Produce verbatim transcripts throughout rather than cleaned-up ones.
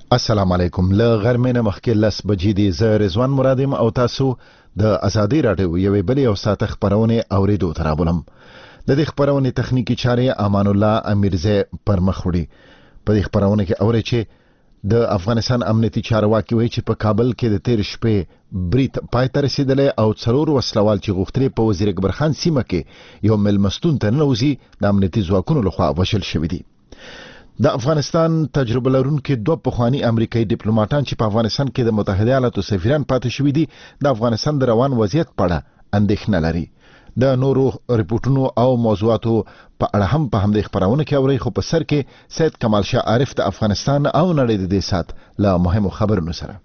السلام علیکم. له غرمې نه مخکې لس بجې دي. زه رضوان مراد یم او تاسو د ازادي راډیو یوې بلې او ساته خپرونې اورېدو ته رابولم. د دې خپرونې تخنیکي چارې امان الله امیرزی پر مخ وړي. په دې خپرونه کې اورئ چې د افغانستان امنیتي چارواکي وایي چې په کابل کې د تیر شپې برید پای ته رسېدلی او څلور وسلوال چې غوښتلې په وزیر اکبر خان سیمه کې یو میلمستون ته ننوځي د امنیتي ځواکونو لخوا وژل شوي دي. د افغانستان تجربه لرونکي دوه پخواني امریکایي ډیپلوماټان چې په افغانستان کې د متحده ایالاتو سفیران پاتې شوي دي د افغانستان د روان وضعیت په اړه اندېښنه لري. د نورو ریپورتونو او موضوعاتو په اړه هم په همدې خپرونه کې اورئ، خو په سر کې سید کمال شاه عارف د افغانستان او نړۍ د دې سات له مهمو خبرونو سره.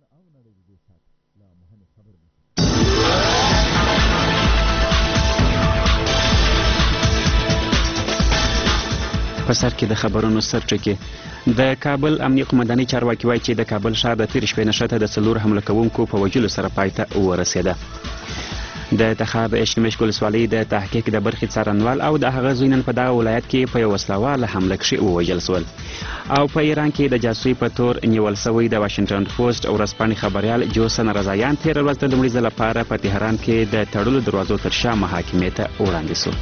په سر کې د خبرونو سرټکی د کابل امنیه قومندانۍ چارواکي وایي چې د کابل ښار د تیر شپې نښته د څلور حمله کوونکو په وژلو سره پای ته ورسېده. د تخار د اشکمش ولسوالۍ د تحقیق د برخې څارنوال او د هغه زوی نن په دغه ولایت کې په یو وسلواله حمله کښې ووژل سول. او په ایران کې د جاسوسۍ په تور نیول سوی د واشنګټن پوسټ ورځپاڼې خبریال جوسن رضایان تېره ورځ د لومړي ځل لپاره په تهران کې د تړلو دروازو تر شا محاکمې ته وړاندې سو.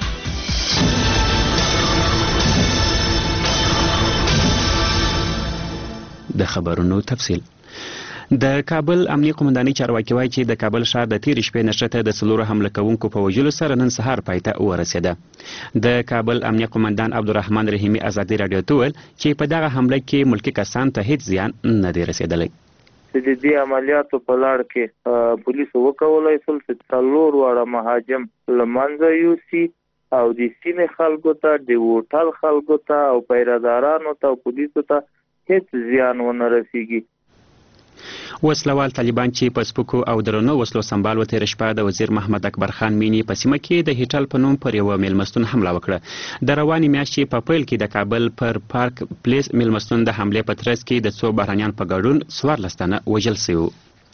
د خبرونو تفصیل. د کابل امنیه قومندانۍ چارواکي وایي چې د کابل ښار د تېرې شپې نښته د څلورو حمله کوونکو په وژلو سره نن سهار پای ته ورسېده. د کابل امنیه قومندان عبدالرحمن رحیمي ازادي راډیو ته وویل چې په دغه حمله کې ملکي کسانو ته هیڅ زیان نه دی رسېدلی. د دې عملیاتو په لړ کې پولیسو وکولای شول چې څلور واړه مهاجم له منځه یوسي او د سیمې خلکو ته د هوټل خلکو ته او پیرهدارانو ته او پولیسو ته هیڅ زیان ونه رسیږي. وسلوال طالبان چې په سپکو او درنو وسلو سمبال و تېره شپه د وزیر محمد اکبر خان مینی په سیمه کې د هیټل په نوم پر یوه میلمستون حمله وکړه. د روانې میاشتې په پیل کې د کابل پر پارک پلیس میلمستون د حملې په ترڅ کې د څو بهرنیان په ګډون څوارلس تنه وژل شوي.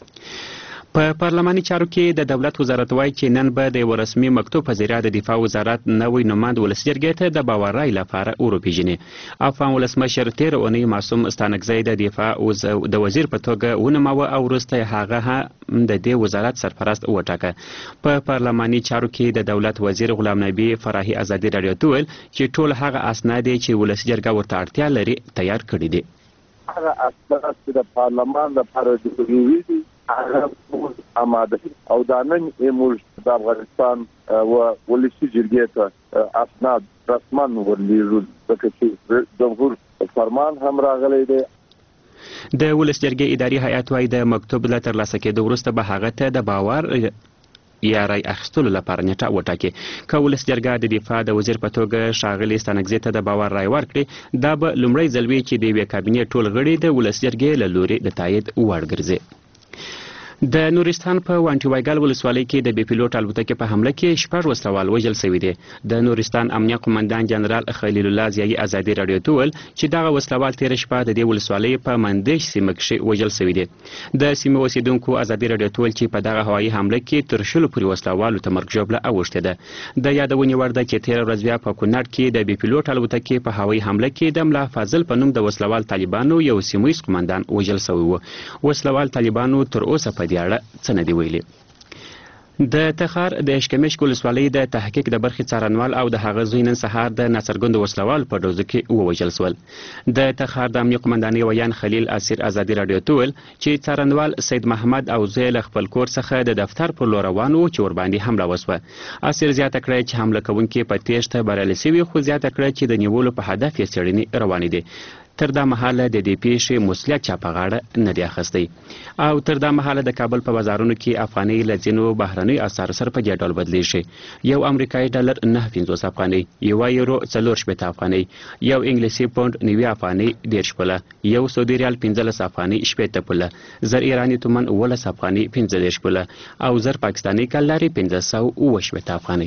په پارلماني چارو کې د دولت وزارت وایي چې نن به د یو رسمي مکتوب په ذریعه د دفاع وزارت نوی نماند ولسي جرګې ته د باور رای لپاره وروپېژني. افغان ولسمشر تېره اونۍ معصوم ستانکزی د دفاع د وزیر په توګه ونوماوه او وروسته هغه هم د دې وزارت سرپرست وټاکه. په پارلماني چارو کې د دولت وزیر غلام نبي فراهي ازادي راډیو ته وویل چې ټول هغه اسناد چې ولسي جرګه ورته اړتیا لري تیار کړي دي. هغه اسناد چې د پارلمان لپاره ضروري دي هغه آماده او دا نن موږ د افغانستان و ولسي جرګې ته اسناد رسمن ورلیږو ځکه چې جمهور فرمان هم راغلی دی. د ولس جرګې اداري هیئت وایي د مکتوب له ترلاسه کېدو وروسته به هغه ته د باور یا رای اخیستلو لپاره نیټه وټاکي. که ولس جرګه د دفاع د وزیر په توګه ښاغلي ستانکزي ته د باور رای ورکړي دا به لومړی ځل وي چې د یوې کابینې ټول غړي د ولس جرګې له لوري د تایید وړ ګرځي. د نورستان په وانټي وایګل ولسوالۍ کې د بې پیلوټ الوتکې په حمله کې شپږ وسلوال وژل شوي دي. د نورستان امنیه قومندان جنرال خلیل الله ضیایي ازادي راډیو ته وویل چې دغه وسلوال تېره شپه د دې ولسوالۍ په مندیش سیمه کښې وژل شوي دي. د سیمې اوسېدونکو ازادي راډیو ته وویل چې په دغه هوایي حمله کې تر شلو پورې وسلوالو ته مرګ ژوبله اوښتې ده. د یادونې وړ ده چې تېره ورځ بیا په کونړ کې د بې پیلوټ الوتکې په هوایي حمله کې د ملا فاضل په نوم د وسلوال طالبانو یو سیمه ییز قومندان وژل شوی و. وسلوال طالبانو تر اوسه په دې اړه څه نه دي ویلي. د تخار د اشکمش ولسوالۍ د تحقیق د برخې څارنوال او د هغه زوی نن سهار د ناڅرګندو وسلوالو په ډزو کې ووژل شول. د تخار د امنیه قومندانۍ ویان خلیل اسیر ازادي راډیو ته وویل چې څارنوال سید محمد او زوی له خپل کور څخه د دفتر پر لور روان وو چې ورباندې حمله وسوه. اسیر زیاته کړه چې حمله کوونکي په تېښته بریالي شوي، خو زیاته کړه چې د نیولو په هدف یې څېړنې روانې دي. تر دا مهاله د دې پیښې مسؤلیت چا په غاړه نه دی اخیستی. او تر دا مهاله د کابل په بازارونو کې افغانۍ له ځینو بهرنیو اسعارو سره په دې ډول بدلیږي. یو امریکایي ډالر نهه پنځوس افغانۍ، یوه یورو څلور شپېته افغانۍ، یو انګلیسي پونډ نوي افغانۍ دېرش پوله، یو سعودي ریال پنځلس افغانۍ شپېته پوله، زر ایراني تومن اوولس افغانۍ پنځه دېرش پوله او زر پاکستاني کلدارې پنځه سوه اووه شپېته افغانۍ.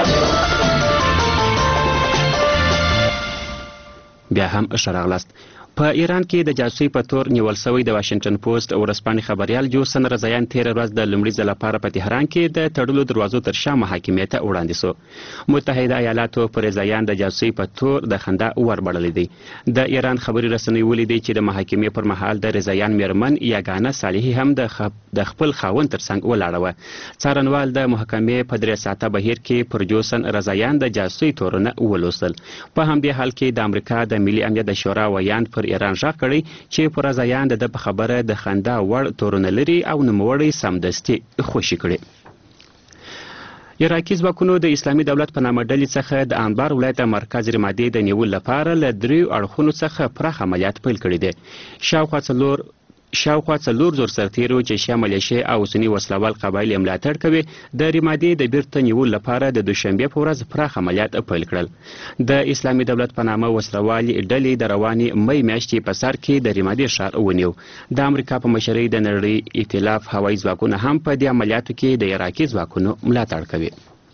بیا هم ښه راغلاست. په ایران کې د جاسوسي په تور نیول شوی د واشنگټن پوسټ ورځپاڼې خبريال جوسن رضایان تیر ورځ د لومړي ځل لپاره په تهران کې د تړلو دروازو تر شا محاکمې ته وړاندې شو. متحده ایالاتو پر رضایان د جاسوسي په تور د خندا وربړلې دي. د ایران خبري رسنۍ ولیدي چې د محاکمې پر مهال د رضایان میرمن یاګانه صالحي هم د خب د خپل خاوند ترڅنګ ولاړه وه. څارنوال د محاکمې په درې ساعته بهیر کې پر جوسن رضایان د جاسوسي تورونه ولوستل. په همدې حال کې د امریکا د ملي امنیت د شورا ویاند پر ایران ژغ کړی چې پر رضایان د په خبره د خندا وړ تورونه لري او نوموړی سمدستي خوشي کړي. عراقي ځواکونو د اسلامي دولت په نامه ډلې څخه د انبار ولایت مرکز رمادي د نیولو لپاره له دریو اړخونو څخه پراخ عملیات پیل کړي دي. شاوخوا څلور شاوخوا څلور زور سرتیرو چې شیا ملیشیا او سني وسلوال قبایل یې ملاتړ کوي د رمادي د بیرته نیولو لپاره د دوشنبه په ورځ پراخ عملیات پیل کړل. د اسلامي دولت په نامه وسلوال ډلې د رواني مې میاشتې په سر کې د رمادي ښار ونیو. د امریکا په مشرۍ د نړۍ ائتلاف هوایي ځواکونه هم په دې عملیاتو کې د عراقي ځواکونو ملاتړ کوي.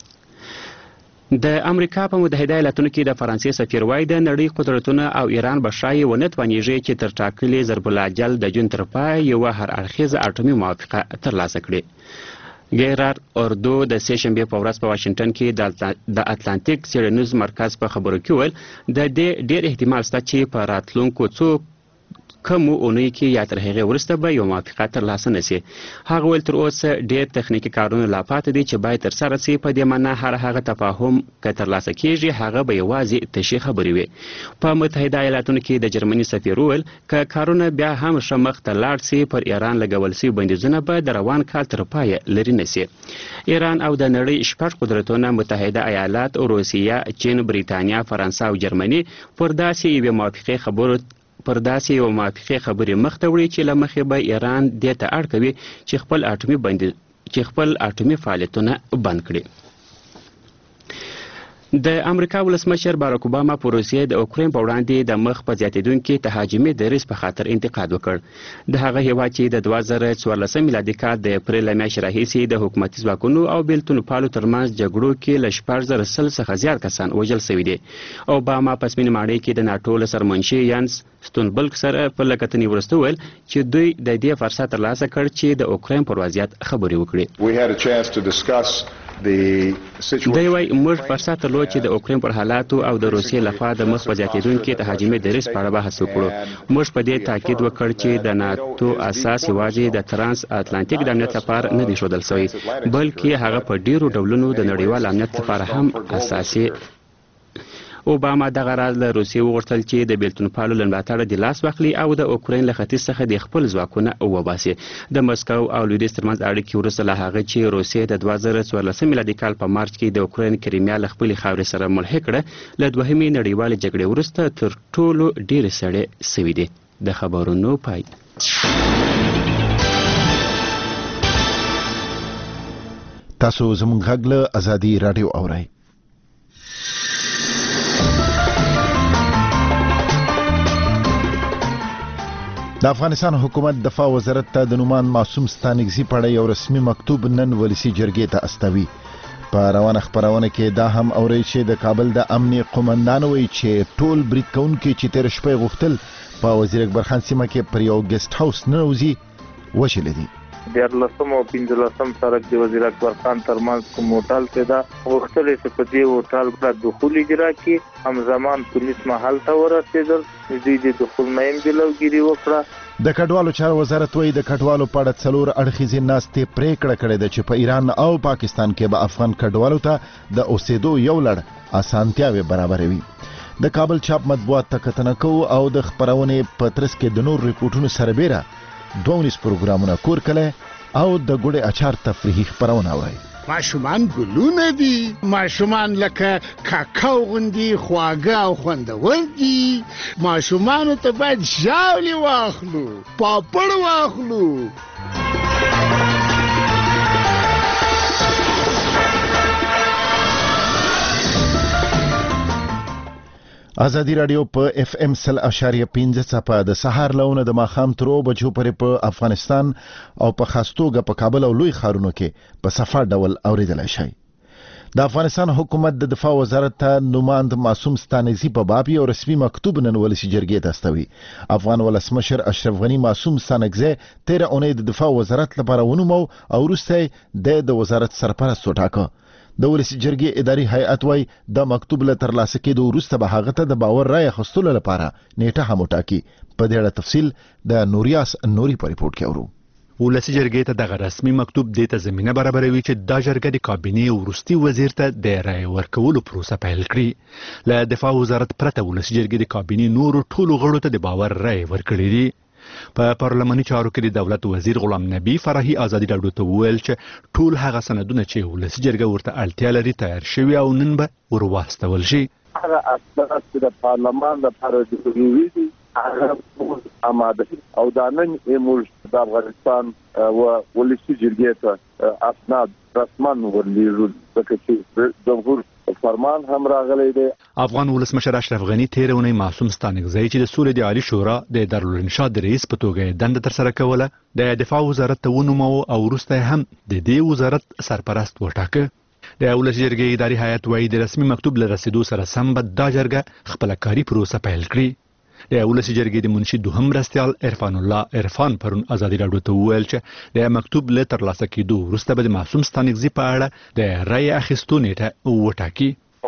د امریکا په متحده ایالاتونو کې د فرانسې سفیر وایي د نړۍ قدرتونه او ایران به ښایي ونه توانیږي چې تر ټاکلي ضرب الاجل د جون تر پای یوه هر اړخیزه اټومي موافقه ترلاسه کړي. ګیرار اردو د سې شنبې په ورځ په واشنګټن کې د اتلانتیک څیړنیز مرکز په خبرو کې ویل د دې ډېر احتمال شته چې په راتلونکو څو کمو اونۍ کې یا تر هغې وروسته به یو موافقه ترلاسه نه سي. هغه ویل تر اوسه ډېر تخنیکي کارونه لا پاتې دي چې باید ترسره سي. په دې معنا هر هغه تفاهم که ترلاسه کیږي هغه به یوازې تشې خبرې وي. په متحده ایالاتونو کې د جرمني سفیر وویل که کارونه بیا هم ښه مخ ته لاړ سي پر ایران لګول سوي بندیزونه به د روان کال تر پایه لرې نه سي. ایران او د نړۍ شپږ قدرتونه متحده ایالات، روسیه، چین، بریتانیا، فرانسه او جرمني پر داسې یوې موافقې خبرو پر داسې یو موافقې خبرې مخ ته وړي چې له مخې به ایران دې ته اړ کوي چې خپل اټومي بندیز چې خپل اټومي فعالیتونه بند کړي. د امریکا ولسمشر باراک اوباما په روسیې د اوکراین په وړاندې د مخ په زیاتېدونکي تهاجمي دریځ په خاطر انتقاد وکړ. د هغه هیواد چې د دوه زره څوارلسم میلادي کال د اپریل له میاشتې راهیسې د حکومتي ځواکونو او بېلتون پالو ترمنځ جګړو کې له شپږ زره سل څخه زیات کسان وژل سوي دي. اوباما په سپینې ماڼۍ کې د ناټو له سرمنشي یانس ستونبلک سره په لکتنې وروسته ویل چې دوی د دې فرصت ترلاسه کړ چې د اوکراین پر وضعیت خبرې وکړي. دی وايي موږ فرصت درلود چې د اوکراین پر حالاتو او د روسیې لخوا د مخ په زیاتېدونکي تهاجمي دریځ په اړه بحث وکړو. موږ په دې تاکید وکړ چې د ناتو اساس یوازې د ترانس اتلانتیک د امنیت لپاره نه دی ښودل سوی بلکې هغه په ډیرو ډولونو د نړیوال امنیت لپاره هم اساسي. اوباما دغه راز له روسیې وغوښتل چې د بیلتون پالو له ملاتړه د لاس واخلي او د اوکراین له ختیځ څخه د خپل ځواکونه وباسي. د مسکو او لویدیځ ترمنځ اړیکې وروسته له هغه چې روسیې د دوه زره څوارلسم میلادي کال په مارچ کې د اوکراین کریمیا له خپلې خاورې سره ملحق کړه له دوهمې نړیوالې جګړې وروسته تر ټولو ډېرې سړې سوي دي. د خبرونو پای. تاسو زموږ غږ له ازادي راډیو اورئ. د افغانستان حکومت دفاع وزارت ته د نومان معصوم ستانکزي په اړه یو رسمي مکتوب نن ولسي جرګې ته استوي. په روانه خبرونه کې دا هم اوري چې د کابل د امنیه قومندان وایي چې ټول برید کوونکي چې تیر شپه غوښتل په وزیر اکبر خان سیمه کې پر یو ګیسټ هاوس ننوځي وشل دي. دیارلسم او پنځلسم سړک د وزیر اکبر خان ترمنځ کوم هوټل ته دا غوښتل چې په دې هوټل باندې دخول اجرا کړي. همزمان پولیس محل ته ورسېدل. دوی د دخول نه هم جلوګیري وکړه. د کډوالو چارو وزارت وایي د کډوالو په اړه څلور اړخیزې ناستې پریکړه کړې ده چې په ایران او پاکستان کې به افغان کډوالو ته د اوسېدو یو لړ اسانتیاوې برابروي. د کابل چاپ مطبوعات ته کتنه کوو او د خبرونې په ترڅ کې د نور ریپورټونو سره بیره دوونیس پروګرامونه کور کله او د ګوډې اچار تفریحي خبرونه اورئ. ماشومان ګلونه دي، ماشومان لکه کاکاو غوندي خواږه او خوندور دي. ماشومانو ته باید ژاولې واخلو، پاپړ واخلو. ازادي رادیو په اف ام سل اشاریه پنځه څپه د سهار لونه د ماخام ترو بجو پرې په افغانستان او په خاص توګه په کابل او لوی ښارونو کې په صفه ډول اوریدلای شي. د افغانستان حکومت د دفاع وزارت ته نوماند معصوم ستانکزي په باب یو رسمي مکتوب نن ولسی جرګې ته استوي. افغان ولسمشر اشرف غنی معصوم ستانکزي تیر اونۍ د دفاع وزارت لپاره ونومو او وروسته د وزارت سرپرست وټاکه. د ولسی جرګې اداري هیئت وای د مکتوب له ترلاسه کېدو وروسته به هغه ته د باور رای اخیستلو لپاره نیټه هم وټاکي. په دې اړه تفصیل د نوریاس نوري په ریپورت کې اورو. ولسی جرګې ته دغه رسمي مکتوب د ته زمينه برابروي چې د جرګې د کابینې ورستي وزیر ته د رای ورکولو پروسه پیل کړي. له دفاع وزارت پرته ولسی جرګې د کابینې نورو ټولو غړو ته د باور رای ورکړي دي. په پارلماني چارو کې د دولت وزیر غلام نبی فرحي ازادي راډیو ته وویل چې ټول هغه سندونه چې ولسی جرګه ورته اړتیا لري تیار شوي او نن به ورواستول شي. هغه اسناد چې د پارلمان لپاره جوړوي دي هغه آماده او دا نن موږ د افغانستان او ولسی جرګې ته اسناد رسمن ورلیږو ځکه چې جمهور فرمان هم راغلی دی. افغان ولسمشر اشرف غنی تیر اونۍ معصوم ستانکزي چې د سولې د عالی شورا د دارالانشا د رئیس په توګه دنده تر سره کوله د دفاع وزارت ته ونومو او وروسته هم د دې وزارت سرپرست وټاکه. د ولسی جرګې اداري هیئت وايي د رسمي مکتوب له رسیدو سره سم به دا جرګه خپل کاري پروسه پیل کړي. د ولسی جرګې د منشي دوهم مرستیال عرفان الله عرفان پرون ازادي راډیو ته وویل چې د مکتوب له ترلاسه کېدو وروسته به د معصوم ستانکزي په اړه د رای اخیستو نیټه وټاکي.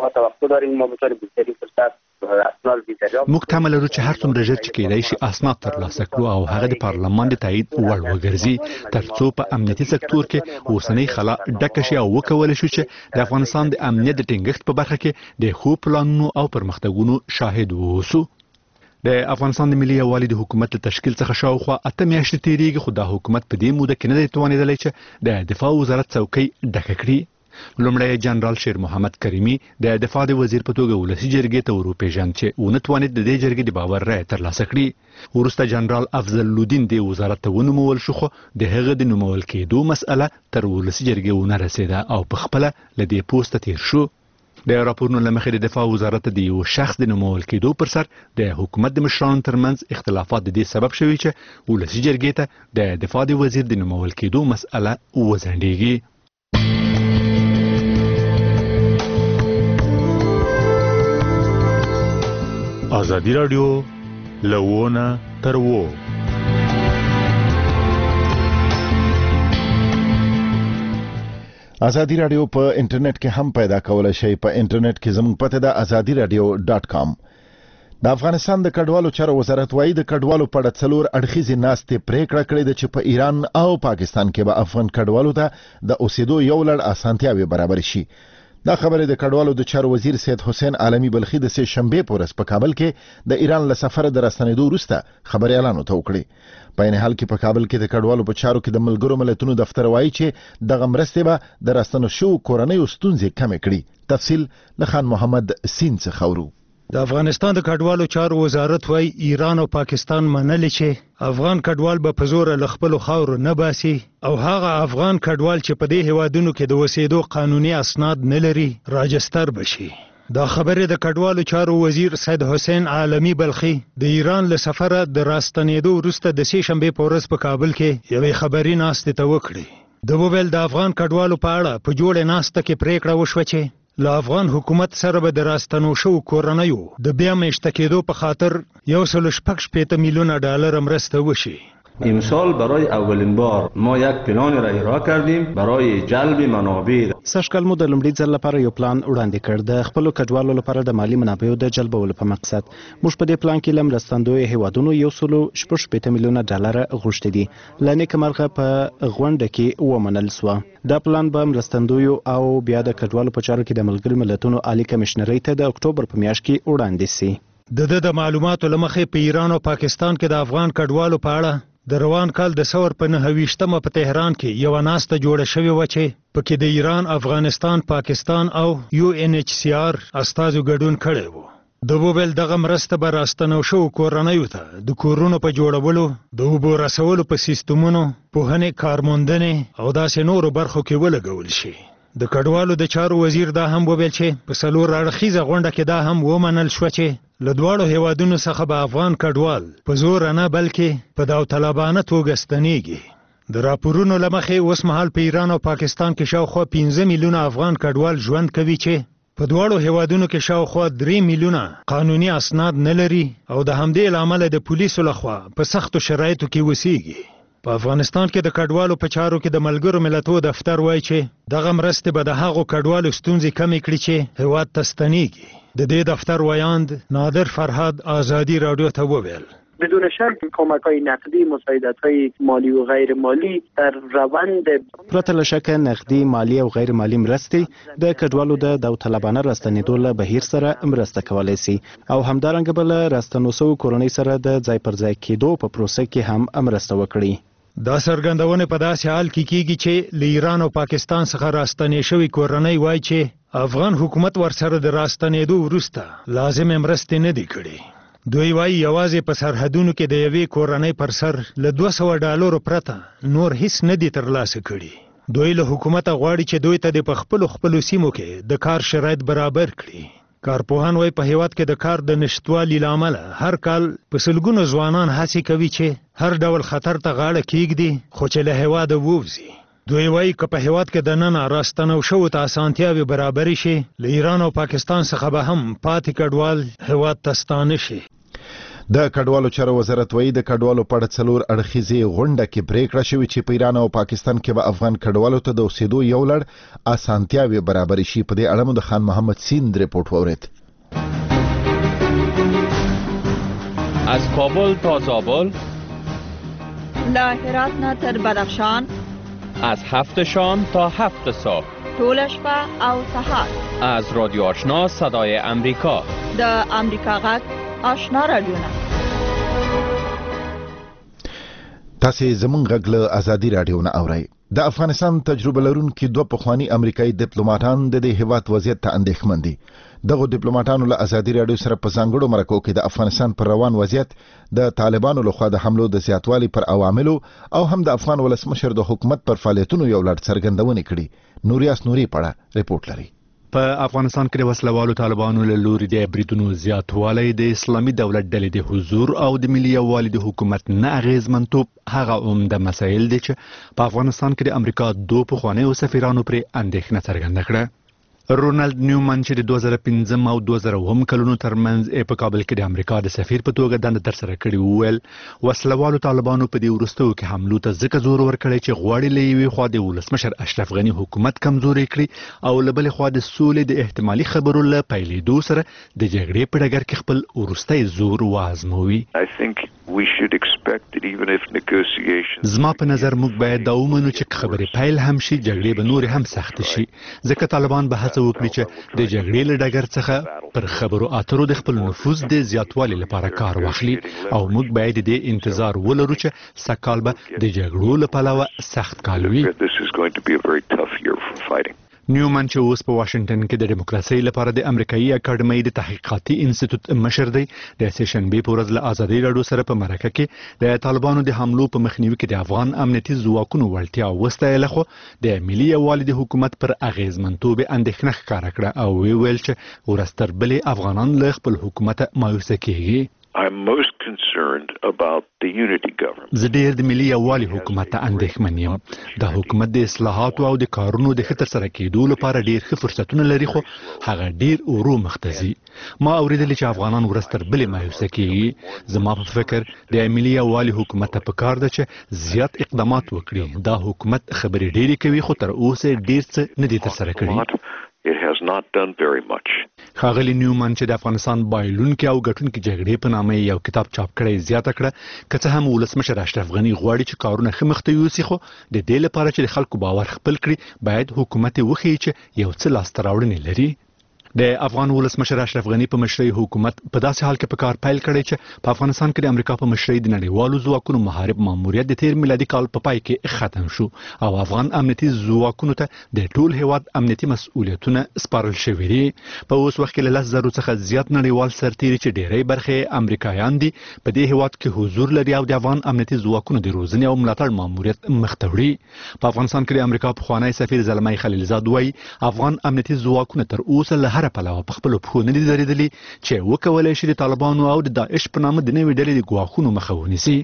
موږ تمه لرو چې هر څومره ژر چې کېدای شي اسناد ترلاسه کړو او هغه د پارلمان د تایید وړ وګرځي ترڅو په امنیتي سکتور کې اوسنۍ خلا ډکه شي او وکولای شو چې د افغانستان د امنیت د ټینګښت په برخه کې د ښو پلانونو او پرمختګونو شاهد ووسو. د افغانستان د ملي یووالي د حکومت له تشکیل څخه شاوخوا اته میاشتې تیریږي خو د حکومت په دې موده کې نه دی توانېدلی چې د دفاع وزارت څوکۍ ډکه کړي. لومړی جنرال شیر محمد کریمي د دفاع د وزیر په توګه ولسی جرګې ته وروپېژند چې ونه توانېد د دې جرګې د باور رای ترلاسه کړي. وروسته جنرال افضل الدین د وزارت ته ونومول شو خو د هغه د نومول کېدو مسأله تر ولسی جرګې ونه رسېده او په خپله له دې پوسته تیر شو. د راپورونو له مخې د دفاع وزارت د یو شخص د نومول کېدو پر سر د حکومت د مشرانو ترمنځ اختلافات د دې سبب شوي چې ولسی جرګې ته د دفاع د وزیر د نومول کېدو مسأله وځنډېږي. ازادي راډیو لوونه تر وو. ازادي راډیو په انټرنیټ کې هم پیدا کولای شئ. په انټرنیټ کې زموږ پته ده ازادي راډیو ډاټ کام. د افغانستان د کډوالو چارو وزارت وايي د کډوالو په اړه څلور اړخیزې ناستې پریکړه کړې ده چې په ایران او پاکستان کې به افغان کډوالو ته د اوسېدو یو لړ اسانتیاوې برابر شي. دا خبره د کډوالو د چارو وزیر سید حسین عالمی بلخی د سه شنبه په ورځ په کابل کې د ایران له سفر د راستنېدو وروسته خبريالانو ته وکړي. په این حال کې په کابل کې د کډوالو په چارو کې د ملګرو ملتونو دفتر وایي چې دغه مرستې به د راستنو شو کورنیو ستونزې کمې کړي. تفصیل له خان محمد سین څخه اورو. د افغانستان د کډوالو چارو وزارت وايي ایران او پاکستان منلي چې افغان کډوال به په زور له خپل خاور نه باسي او هغه افغان کډوال چې په دې هوادونو کې د وسیدو قانوني اسناد نه لري راجستر بشي. دا خبره د کډوالو چارو وزیر سید حسین عالمی بلخی د ایران له سفره د راستنېدو وروسته د سه شنبه په ورځ په کابل کې یوې خبري ناستې ته وکړي. د وویل د افغان کډوالو په اړه په جوړه ناسته کې پریکړه وشوه چې له افغان حکومت سره به د راستنو شو کورنیو د بیا میشته کېدو په خاطر یو سل شپږ شپېته میلیون ډالر مرسته وشي. امسال برای اولین بار ما یک پلان را اجرا کردیم برای جلب منابع. سږکال مو د لومړي ځل لپاره یو پلان وړاندې کړ د خپل کډوالو لپاره د مالی منابعو د جلبولو په مقصد. موږ په دې پلان کې لم راستندوی هیوادونو یو سل شپږ شپېته میلیون ډالر غوښتي دي. لنیک مرغه په غونډه کې ومنل سو. دا پلان به مرستندوی او بیا د کډوالو په چارو کې د ملګرو ملتونو عالی کمشنرۍ ته د اکتوبر په میاشت کې وړاندې سي. د د معلوماتو لمخې په ایران او پاکستان کې د افغان کډوالو په اړه د روان کال د سور په نهه ویشتمه په تهران کې یو ناسته جوړه شوې و چې پکې د ایران، افغانستان، پاکستان او یو ان ایچ سی آر استازو ګډون کړی وو. د وویل دغه مرسته به راستنو شو کورنیو ته د کورونو په جوړولو، د اوبو رسولو په سیستمونو، پوهنې، کارموندنې او داسې نورو برخو کې ولګول شي. د کډوالو د چارو وزیر دا هم وویل چې په څلور اړخیزه غونډه کې دا هم ومنل شو چې له دواړو هیوادونو څخه به افغان کډوال په زور نه بلکې په داوطلبانه توګه ستنېږي. د راپورونو لمخې اوس مهال په ایران او پاکستان کې شاوخوا پنځه میلیونه افغان کډوال ژوند کوي چې په دواړو هیوادونو کې شاوخوا درې میلیونه قانوني اسناد نه لري او د همدې له امله د پولیسو لخوا په سختو شرایطو کې اوسېږي. په افغانستان کې د کډوالو په چارو کې د ملګرو ملتونو دفتر وایي چې دغه مرستې به د هغو کډوالو ستونزې کمې کړي چې هیواد ته ستنېږي. د دې دفتر وایاند نادر فرهاد آزادی رادیو ته وویل بدون شک کمک‌های نقدی، مساعدت‌های مالی و غیر مالی در روند پرته له شکه نقدي، مالی او غیر مالی مرستې د کډوالو د داوطلبانه راستنېدو له بهیر سره مرسته کولی شي او همدارنګه بل راستنو سو کورنۍ سره د ځای پر ځای کېدو په پروسه کې هم مرسته وکړي. دا څرګندونه په داسې حال کې کیږي چې له ایران او پاکستان څخه راستنې شوی کورنۍ وایي چې افغان حکومت ورسره د راستنېدو وروسته لازم مرستې نه دي کړې. دوی وایي یوازې په سرحدونو کې د یوې کورنۍ پر سر له دوه سوه ډالرو پرته نور هیڅ نه دي ترلاسه کړي. دوی له حکومته غواړي چې دوی ته د په خپلو خپلو سیمو کې د کار شرایط برابر کړي. کارپوهان وایي په هیواد کې د کار د نشتوالي له امله هر کال په سلګونو ځوانان هڅې کوي چې هر ډول خطر ته غاړه کیږدي خو چې له هیواده ووځي. دوی وایي که په هیواد کې د ننه راستنو شوو ته اسانتیاوې برابرې شي له ایران او پاکستان څخه به هم پاتې کډوال هیواد ته ستانه شي. د کډوالو چارو وزارت وایي د کډوالو په اړه څلور اړخیزې غونډه کې پریکړه شوې چې په ایران او پاکستان کې به افغان کډوالو ته د اوسېدو یو لړ اسانتیاوې برابرې شي. په دې اړه مو د خان محمد سیند ریپورت واورید. از کابل تا زابل، له هرات نه تر بدخشان، از هفت شام تا هفت صبح، طول شپه او سحر، از رادیو آشنا صدای امریکا، د امریکا غږ آشنا رادیو نه. تاسو زمونږ غږ له آزادي رادیو نه اورئ. د افغانستان تجربه لرونکي دوه پخوانی امریکایي ډیپلوماټان د دې هیواد وضعیت ته اندېښمن دي. دغه ډیپلوماټانو له آزادي رادیو سره په ځانګړو مرکو کې د افغانستان پر روان وضعیت، د طالبانو لخوا د حملو د زیاتوالي پر عواملو او هم د افغان ولسمشر د حکومت پر فعالیتونو یو لړ څرګندونې کړي. نوریاس نوري پړه ریپورت لري. په افغانستان کې د وسلوالو طالبانو له لوري د بریدونو زیاتوالی، د اسلامي دولت ډلې د حضور او د ملي یووالي د حکومت نه اغیزمنتوب هغه عمده مسایل دي چې په افغانستان کې د امریکا دوه پخوانیو سفیرانو پر اندېښنه څرګنده کړه. رونالد نیومن چې د دوه زره پنځم او دوه زره اووم کلونو ترمنځ په کابل کې د امریکا د سفیر په توګه دنده ترسره کړې وویل وسلوالو طالبانو په دې وروستیو کې حملو ته ځکه زور ورکړی چې غواړي له یوې خوا د ولسمشر اشرف غني حکومت کمزوری کړي او له بلې خوا د سولې د احتمالي خبرو له پیلېدو سره د جګړې په ډګر کې خپل وروستی زور وازموي. زما په نظر موږ باید دا ومنو چې خبرې پیل هم شي جګړې به نورې هم سخت شي، ځکه طالبان به هڅه وکړي چې د جګړې له ډګر څخه پر خبرو اترو د خپل نفوذ د زیاتوالي لپاره کار واخلي او موږ باید د انتظار ولرو چې سکهال به د جګړو له پلوه سخت کال وي. نیومن چې اوس په واشنگټن کې د دیموکراسي لپاره د امریکایي اکاډمۍ د تحقیقاتي انسټیټیوټ مشر دی، د سیشنبې په ورځ له آزادي رادیو سره په مرکه کې د طالبانو د حملو په مخنیوي کې د افغان امنیتي ځواکونو وړتیا وستایله، خو د ملي یووالي د حکومت پر اغیزمنتوب اندېښنه ښکاره کړه او وی ویل چې ورستر بلې افغانان له خپل حکومت مایوسه کیږي. I'm most concerned about the unity government. زه ډېر د ملي یووالي حکومت ته اندېښمن یم. د حکومت د اصلاحاتو او د کارونو د ښه ترسره کېدو لپاره ډېر ښه فرصتونه لري، خو هغه ډېر ورو مخته ځي. ما اورېدلې چې افغانان ورستر بلې مایوسه کېږي. زما په فکر د ملي یووالي حکومت ته پکار ده چې زیات اقدامات وکړي. دا حکومت خبرې ډېرې کوي خو تر اوسه ډېر څه نه دي ترسره کړي. It has not done very much. خاغلی نیومن چې د افغانستان بایلونکي او ګټونکي جګړې په نامه یو کتاب چاپ کړی زیاته کړه که څه هم ولسمشر اشرف غني غواړي چې کارونه ښه مخته یوسي، خو د دې لپاره چې د خلکو باور خپل کړي باید حکومت وښیي چې یو څه لاسته راوړنې لري. د افغان ولسمشر اشرف غني په مشرۍ حکومت په داسې حال کې په کار پیل کړی چې په افغانستان کې د امریکا په مشرۍ د نړیوالو ځواکونو محارب ماموریت د تیر میلادي کال په پای کې ختم شو او افغان امنیتي ځواکونو ته د ټول هیواد امنیتي مسؤلیتونه سپارل شوي دي. په اوس وخت کې له لس زرو څخه زیات نړیوال سرتیري چې ډېری برخې امریکایان دي په دې هیواد کې حضور لري او د افغان امنیتي ځواکونو د روزنې او ملاتړ ماموریت مخته وړي. په افغانستان کې د امریکا پخوانی سفیر زلمی خلیلزاد وایي افغان امنیتي ځواکونه تر اوسه له هر پلوه په خپلو پښو نه دي درېدلي چې وکولی شي د طالبانو او د داعش په نامه د نوې ډلې د ګواښونو مخه ونیسي.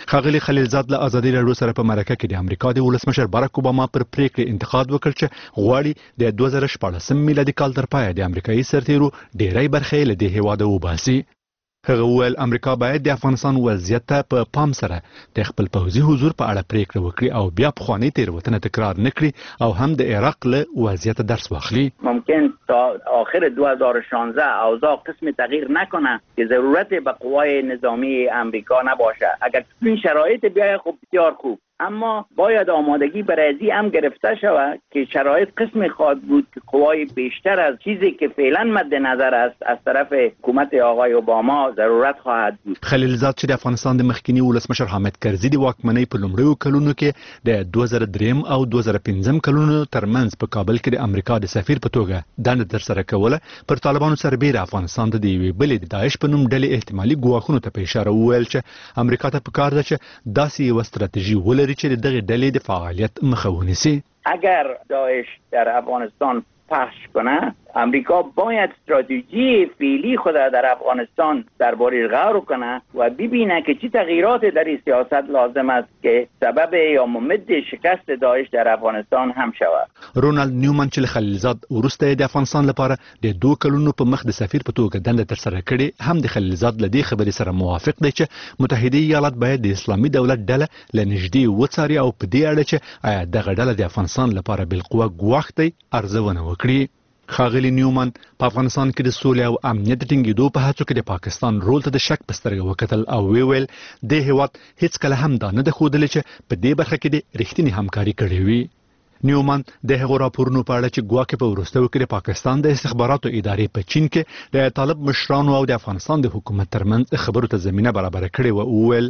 ښاغلي خلیلزاد له ازادي راډیو سره په مرکه کې د امریکا د ولسمشر باراک اوباما پر پریکړې انتقاد وکړ چې غواړي د دوه زره شپاړسم میلادي کال تر پایه د امریکایي سرتیرو ډیری برخې له دې هیواده وباسي. هغه وویل امریکا باید د افغانستان وضعیت ته په پام سره د خپل پوځي حضور په اړه پریکړه وکړي او بیا پخوانۍ تېروتنه تکرار نه کړي او هم د عراق له وضعیت درس واخلي. ممکن تا آخر دو هزار و شانزده اوضاع قسم تغییر نکنه که ضرورت به قوای نظامی امریکا نباشه. اگر این شرایط بیاید خب بسیار خوب، اما باید آمادگی برای ازی هم گرفته شود که شرایط قسم خواهد بود که قوای بیشتر از چیزی که فعلا مد نظر است از طرف حکومت آقای اوباما ضرورت خواهد بود. خلیلزاد چې د افغانستان د مخکنی ولسمشر حامد کرزي د واکمنۍ په لومړیو کلونو کې د دوه زره درې او دوه زره پنځم کلونو ترمنځ په کابل کې د امریکا د سفیر په توګه دنده ترسره کوله، پر طالبانو سربېره افغانستان ته د یوې بلې د داعش په نوم ډلې احتمالي ګواښونو ته په اشاره وویل چې امریکا ته پکار ده چې داسې یوه ستراتیژي ولري چې دغه ډلې د فعالیت مخه ونیسي. اگر داعش در افغانستان پخش کنه، امریکا باید استراتژی فعلی خود در افغانستان درباره غور کنه و ببینه که چه تغییرات در این سیاست لازم است که سبب یا ممد شکست داعش در افغانستان هم شود. رونالد نیومن چې خلیلزاد ورسته د افغانستان لپاره د دوه کلونو په مخ د سفیر په توګه دنده ترسره کړې، هم د خلیلزاد له دې خبرې سره موافق دی چې متحده ایالات باید د اسلامي دولت ډله له نږدې وڅاري او په دې اړه چې آیا دغه ډله د افغانستان لپاره بالقوه ګواښ دی ارزونه وکړي. ښاغلي نیومن په افغانستان کې د سولې او امنیت د ټینګېدو په هڅو کې د پاکستان رول ته د شک په سترګه وکتل او ویل د هیواد هیڅکله هم دا نه ده ښودلې چې په دې برخه کې د رښتینې همکاري کړې وي. نیومن د هغو راپورونو په اړه چې ګواکې په وروستیو کې د پاکستان د استخباراتو ادارې په چین کې د طالب مشرانو او د افغانستان د حکومت ترمنځ خبرو ته زمینه برابره کړې و وویل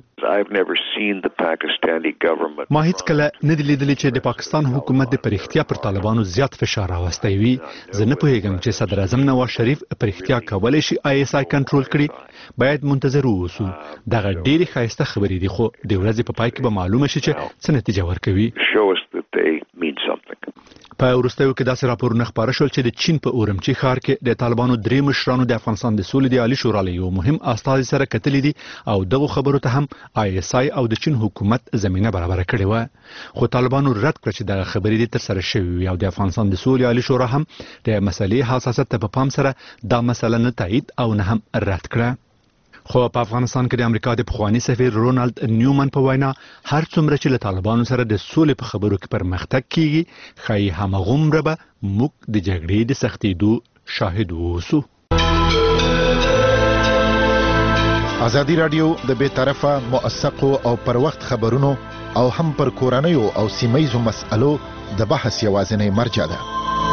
ما هیڅکله نه دی لیدلی چې د پاکستان حکومت د پرختیا پر طالبانو زیات فشار راوستی وي. زه نه پوهیږم چې صدر اعظم نواز شریف پرختیا کولی شي آی اس آی کنټرول کړي. باید منتظر واوسو. دغه ډېرې ښایسته خبرې دي خو د ورځې په پای کې به معلومه شي چې څه نتیجه ورکوي. په وروستیو کې داسې راپورونه خپاره شول چې د چین په اورمچي ښار کې د طالبانو درې مشرانو د افغانستان د سولې د عالي شورا له یو مهم استازي سره کتلي دي او دغو خبرو ته هم آی اس آی او د چین حکومت زمینه برابره کړې وه، خو طالبانو رد کړ چې دغه خبرې دې ترسره شوې وي او د افغانستان د سولې عالي شورا هم د مسلې حساسیت ته په پام سره دا مسله نه تایید او نه هم رد کړه. خو په افغانستان کې د امریکا د پخوانی سفیر رونالد نیومن په وینا هر څومره چې له طالبانو سره د سولې په خبرو کې پرمختګ کیږي ښایي هماغومره به موږ د جګړې د سختېدو شاهد اوسو. ازادي راډیو د بې طرفه موثقو او پر وخت خبرونو او هم پر کورنیو او سیمهیزو مسألو د بحث یوازینۍ مرجع ده.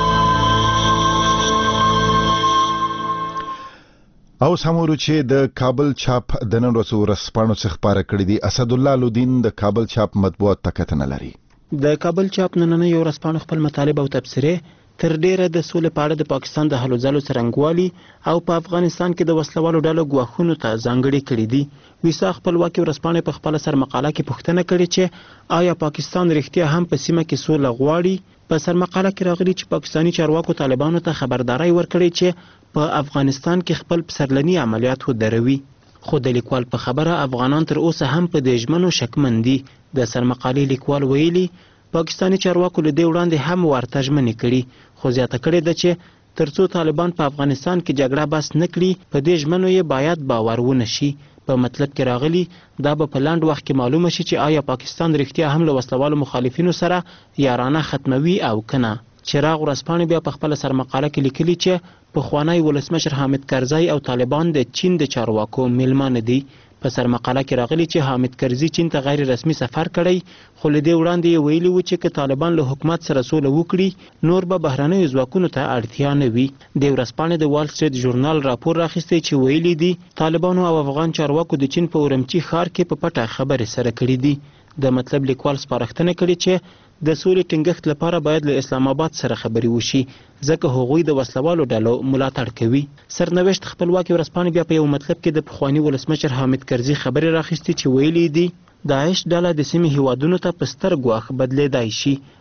اوس هم ورو چې د کابل چاپ د نن ورځې ورځپاڼو څخه خپاره کړي دي. اسدالله لودین د کابل چاپ مطبوعات ته کتنه لري. د کابل چاپ نننۍ ورځپاڼه خپل مطالب او تبصرې تر ډیره د سولې په اړه د پاکستان د هلو ځلو څرنګوالي او په افغانستان کې د وسلوالو ډلو ګواښونو ته ځانګړي کړي دي. ویسا خپلواکي ورځپاڼې په خپل سر مقاله کې پوښتنه کړې چې آیا پاکستان رښتیا هم په سیمه کې سوله غواړي. په سر مقاله کې راغلي چې پاکستاني چارواکو طالبانو ته خبرداري ورکړې چې په افغانستان کې خپل پسرلني عملیات ودروي، خو د لیکوال په خبره افغانان تر اوسه هم په دې ژمنو شکمن دي. د سرمقالې لیکوال ویلي پاکستاني چارواکو له دې وړاندې هم ورته ژمنې کړي، خو زیاته کړې ده چې ترڅو طالبان په افغانستان کې جګړه بس نه کړي په دې ژمنو یې باید باور ونه شي. په مطلب کې راغلي دا به په لاند وخت کې معلومه شي چې آیا پاکستان رښتیا هم له وسلوالو مخالفینو سره یارانه ختموي او کنه. چراغ ورځپاڼې بیا په خپل سرمقاله کې لیکلي چې پخوانی ولسمشر حامد کرزی او طالبان د چین د چارواکو میلمانه دي. په سرمقاله کې راغلي چې حامد کرزی چین ته غیر رسمي سفر کړی، خو له دې وړاندې یې ویلي و چې که طالبان له حکومت سره سوله وکړي نور به بهرنیو ځواکونو ته اړتیا نه وي. د ورځپاڼې د وال سټریټ ژورنال راپور راخیستی چې ویلي دي طالبانو او افغان چارواکو د چین په اورمچي ښار کې په پټه خبرې سره کړي دي. د مطلب لیکوال سپارښتنه کړې چې د سولې ټینګښت لپاره باید له اسلام آباد سره خبرې وشي ځکه هغوی د وسلوالو ډلو ملاتړ کوي. سرنوشت خپلواکي ورځپاڼې بیا په یو مطلب کې د پخواني ولسمشر حامد کرزي خبرې راخیستې چې ویلي دي داعش ډله د سیمې هیوادونو ته په ستر ګواښ بدلیدای شي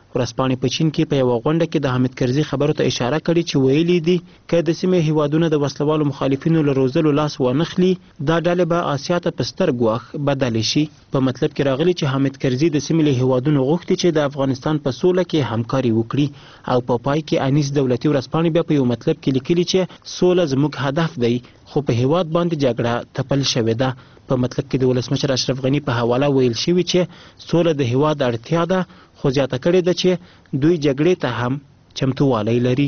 ورځپاڼې په چین کې په یوه غونډه کې د حامد کرزي خبرو ته اشاره کړې چې ویلي دي که د سیمې هیوادونه د وسلوالو مخالفینو له روزلو لاس وانخلي دا ډلې به آسیا ته په ستر ګواښ بدلې شي. په مطلب کې راغلي چې حامد کرزي د سیمې له هیوادونو غوښتي چې د افغانستان په سوله کې همکاري وکړي او په پای کې انیس دولتي ورځپاڼې بیا په یو مطلب کې لیکلي چې سوله زموږ هدف دی خو په هیواد باندې جګړه تپل شوې ده. په مطلب کې د ولسمشر اشرف غني په حواله ویل شوي چې سوله د هیواد اړتیا ده خو زیاته کړې ده چې دوی جګړې ته هم چمتووالی لري.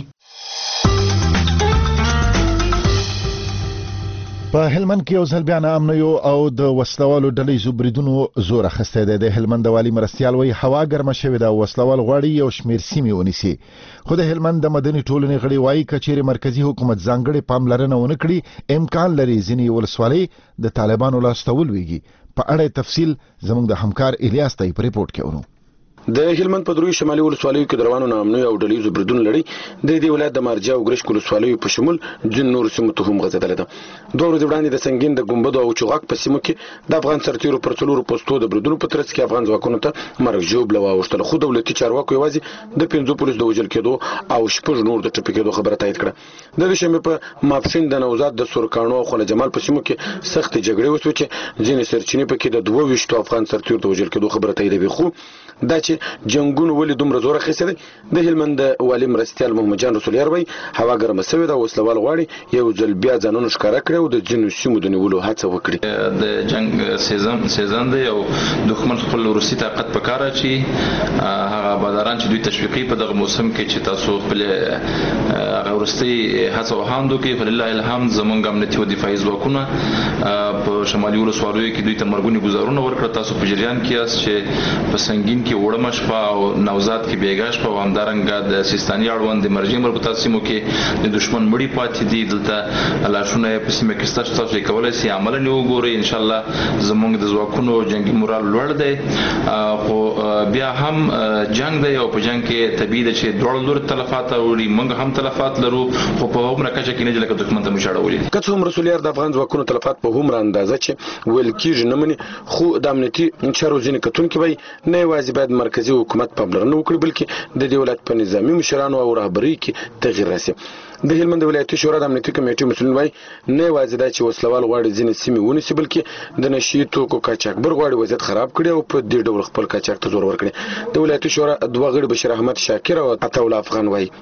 په هلمند کې یو ځل بیا ناامنیو او د وسلوالو ډلې زبریدونو زور اخیستی دی. د هلمند والي مرستیال وایي هوا ګرمه شوې ده او وسلوال غواړي یو شمېر سیمې ونیسي. خو د هلمند د مدني ټولنې غړي وایي که چیرې مرکزي حکومت ځانګړې پاملرنه ونه کړي امکان لري ځینې ولسوالۍ د طالبانو لاسته ولویږي. په اړه تفصیل زموږ د همکار الیاس ته په ریپورت کې ورو. د هلمند په دروي شمالي ولسوالیو کې دروانو نامنوي او ډلې زبردون لري د دې ولایت د مارجا او ګرش ولسوالیو په شمول جن نور سیمو ته هم غځېدل ده. دوه ورځې وړاندې د سنگین د ګمبد او چوغاک په سیمو کې د افغان سرتیرو پر څلورو پوسټو د بریدونو په ترڅ کې افغان ځواکونو ته مرګ ژوبله واوښتله. خو دولتي چارواکو یوازې د پنځو پولیسو د وژل کېدو او شپږ نور د ټپي کېدو خبره تایید کړه. د دوشنبې په ماپښین د نوزاد د سورکانو او خله جمال په سیمو کې سخت جګړې وشوې چې ځینې سرچینې پکې د دوه ویشتو افغان سرتیرو د وژل کېدو خبره تاییدوي. خو دا چې جنگونو ولې دومره زور اخیستی دی د هلمند والي مرستیال محمد جان رسولیار وایي هوا ګرمه سوې ده وسلوال غواړي یو ځل بیا ځانونه ښکاره کړي او د ځینو سیمو د نیولو هڅه وکړي. د جنگ سیزن سیزن دی او دښمن خپل روسي طاقت په کار اچي هغه باداران چې دوی تشویقي په دغه موسم کې چې تاسو خپل هغه ورستي هڅه وهاندو کې فلله الحمد زمونږ امنیتي او دفاعي ځواکونه په شمالي ولسوالیو کې دوی ته مرګوني ګزارونه ورکړه. تاسو په جریان کې یاست چې په سنگین کې وړمه شپه او نوزاد کې بیګا شپه او همدارنګه د سیستاني اړوند د مرجع مربوطه سیمو کې د دشمن مړی پاتې دي. دلته لاشونه په سیمه کې ستاسو تاسو کولای شئ عمل نه وګورئ. ان شاء الله زمونږ د ځواکونو جنگي مورال لوړ دی خو بیا هم جنگ دی او په جنگ کې طبيعي ده چې دوړ لور تلفات وړي موږ هم تلفات لرو خو په عمر کچه کې نه لکه دښمن ته مشاړولې. که څه هم رسولیار د افغان ځواکونو تلفات په هم اندازه چې ویل کېږي نه مني خو د امنیتي چارو ځینې کتونکي وایي نه یوازې باید مرکزي حکومت پاملرنه وکړي بلکې د دې ولایت په نظامي مشرانو او رهبرۍ کې تغییر راسي. د هلمند ولایتي شورا د امنیتي کمیټې مسؤلین وایي نه یوازې دا چې وسلوال غواړي ځینې سیمې ونیسي بلکې د نشي توکو قاچاقبر غواړي وضعیت خراب کړي او په دې ډول خپل قاچاق ته زور ورکړي. د ولایتي شورا دوه غړي بشیر احمد شاکر او عطاءالله افغان وایي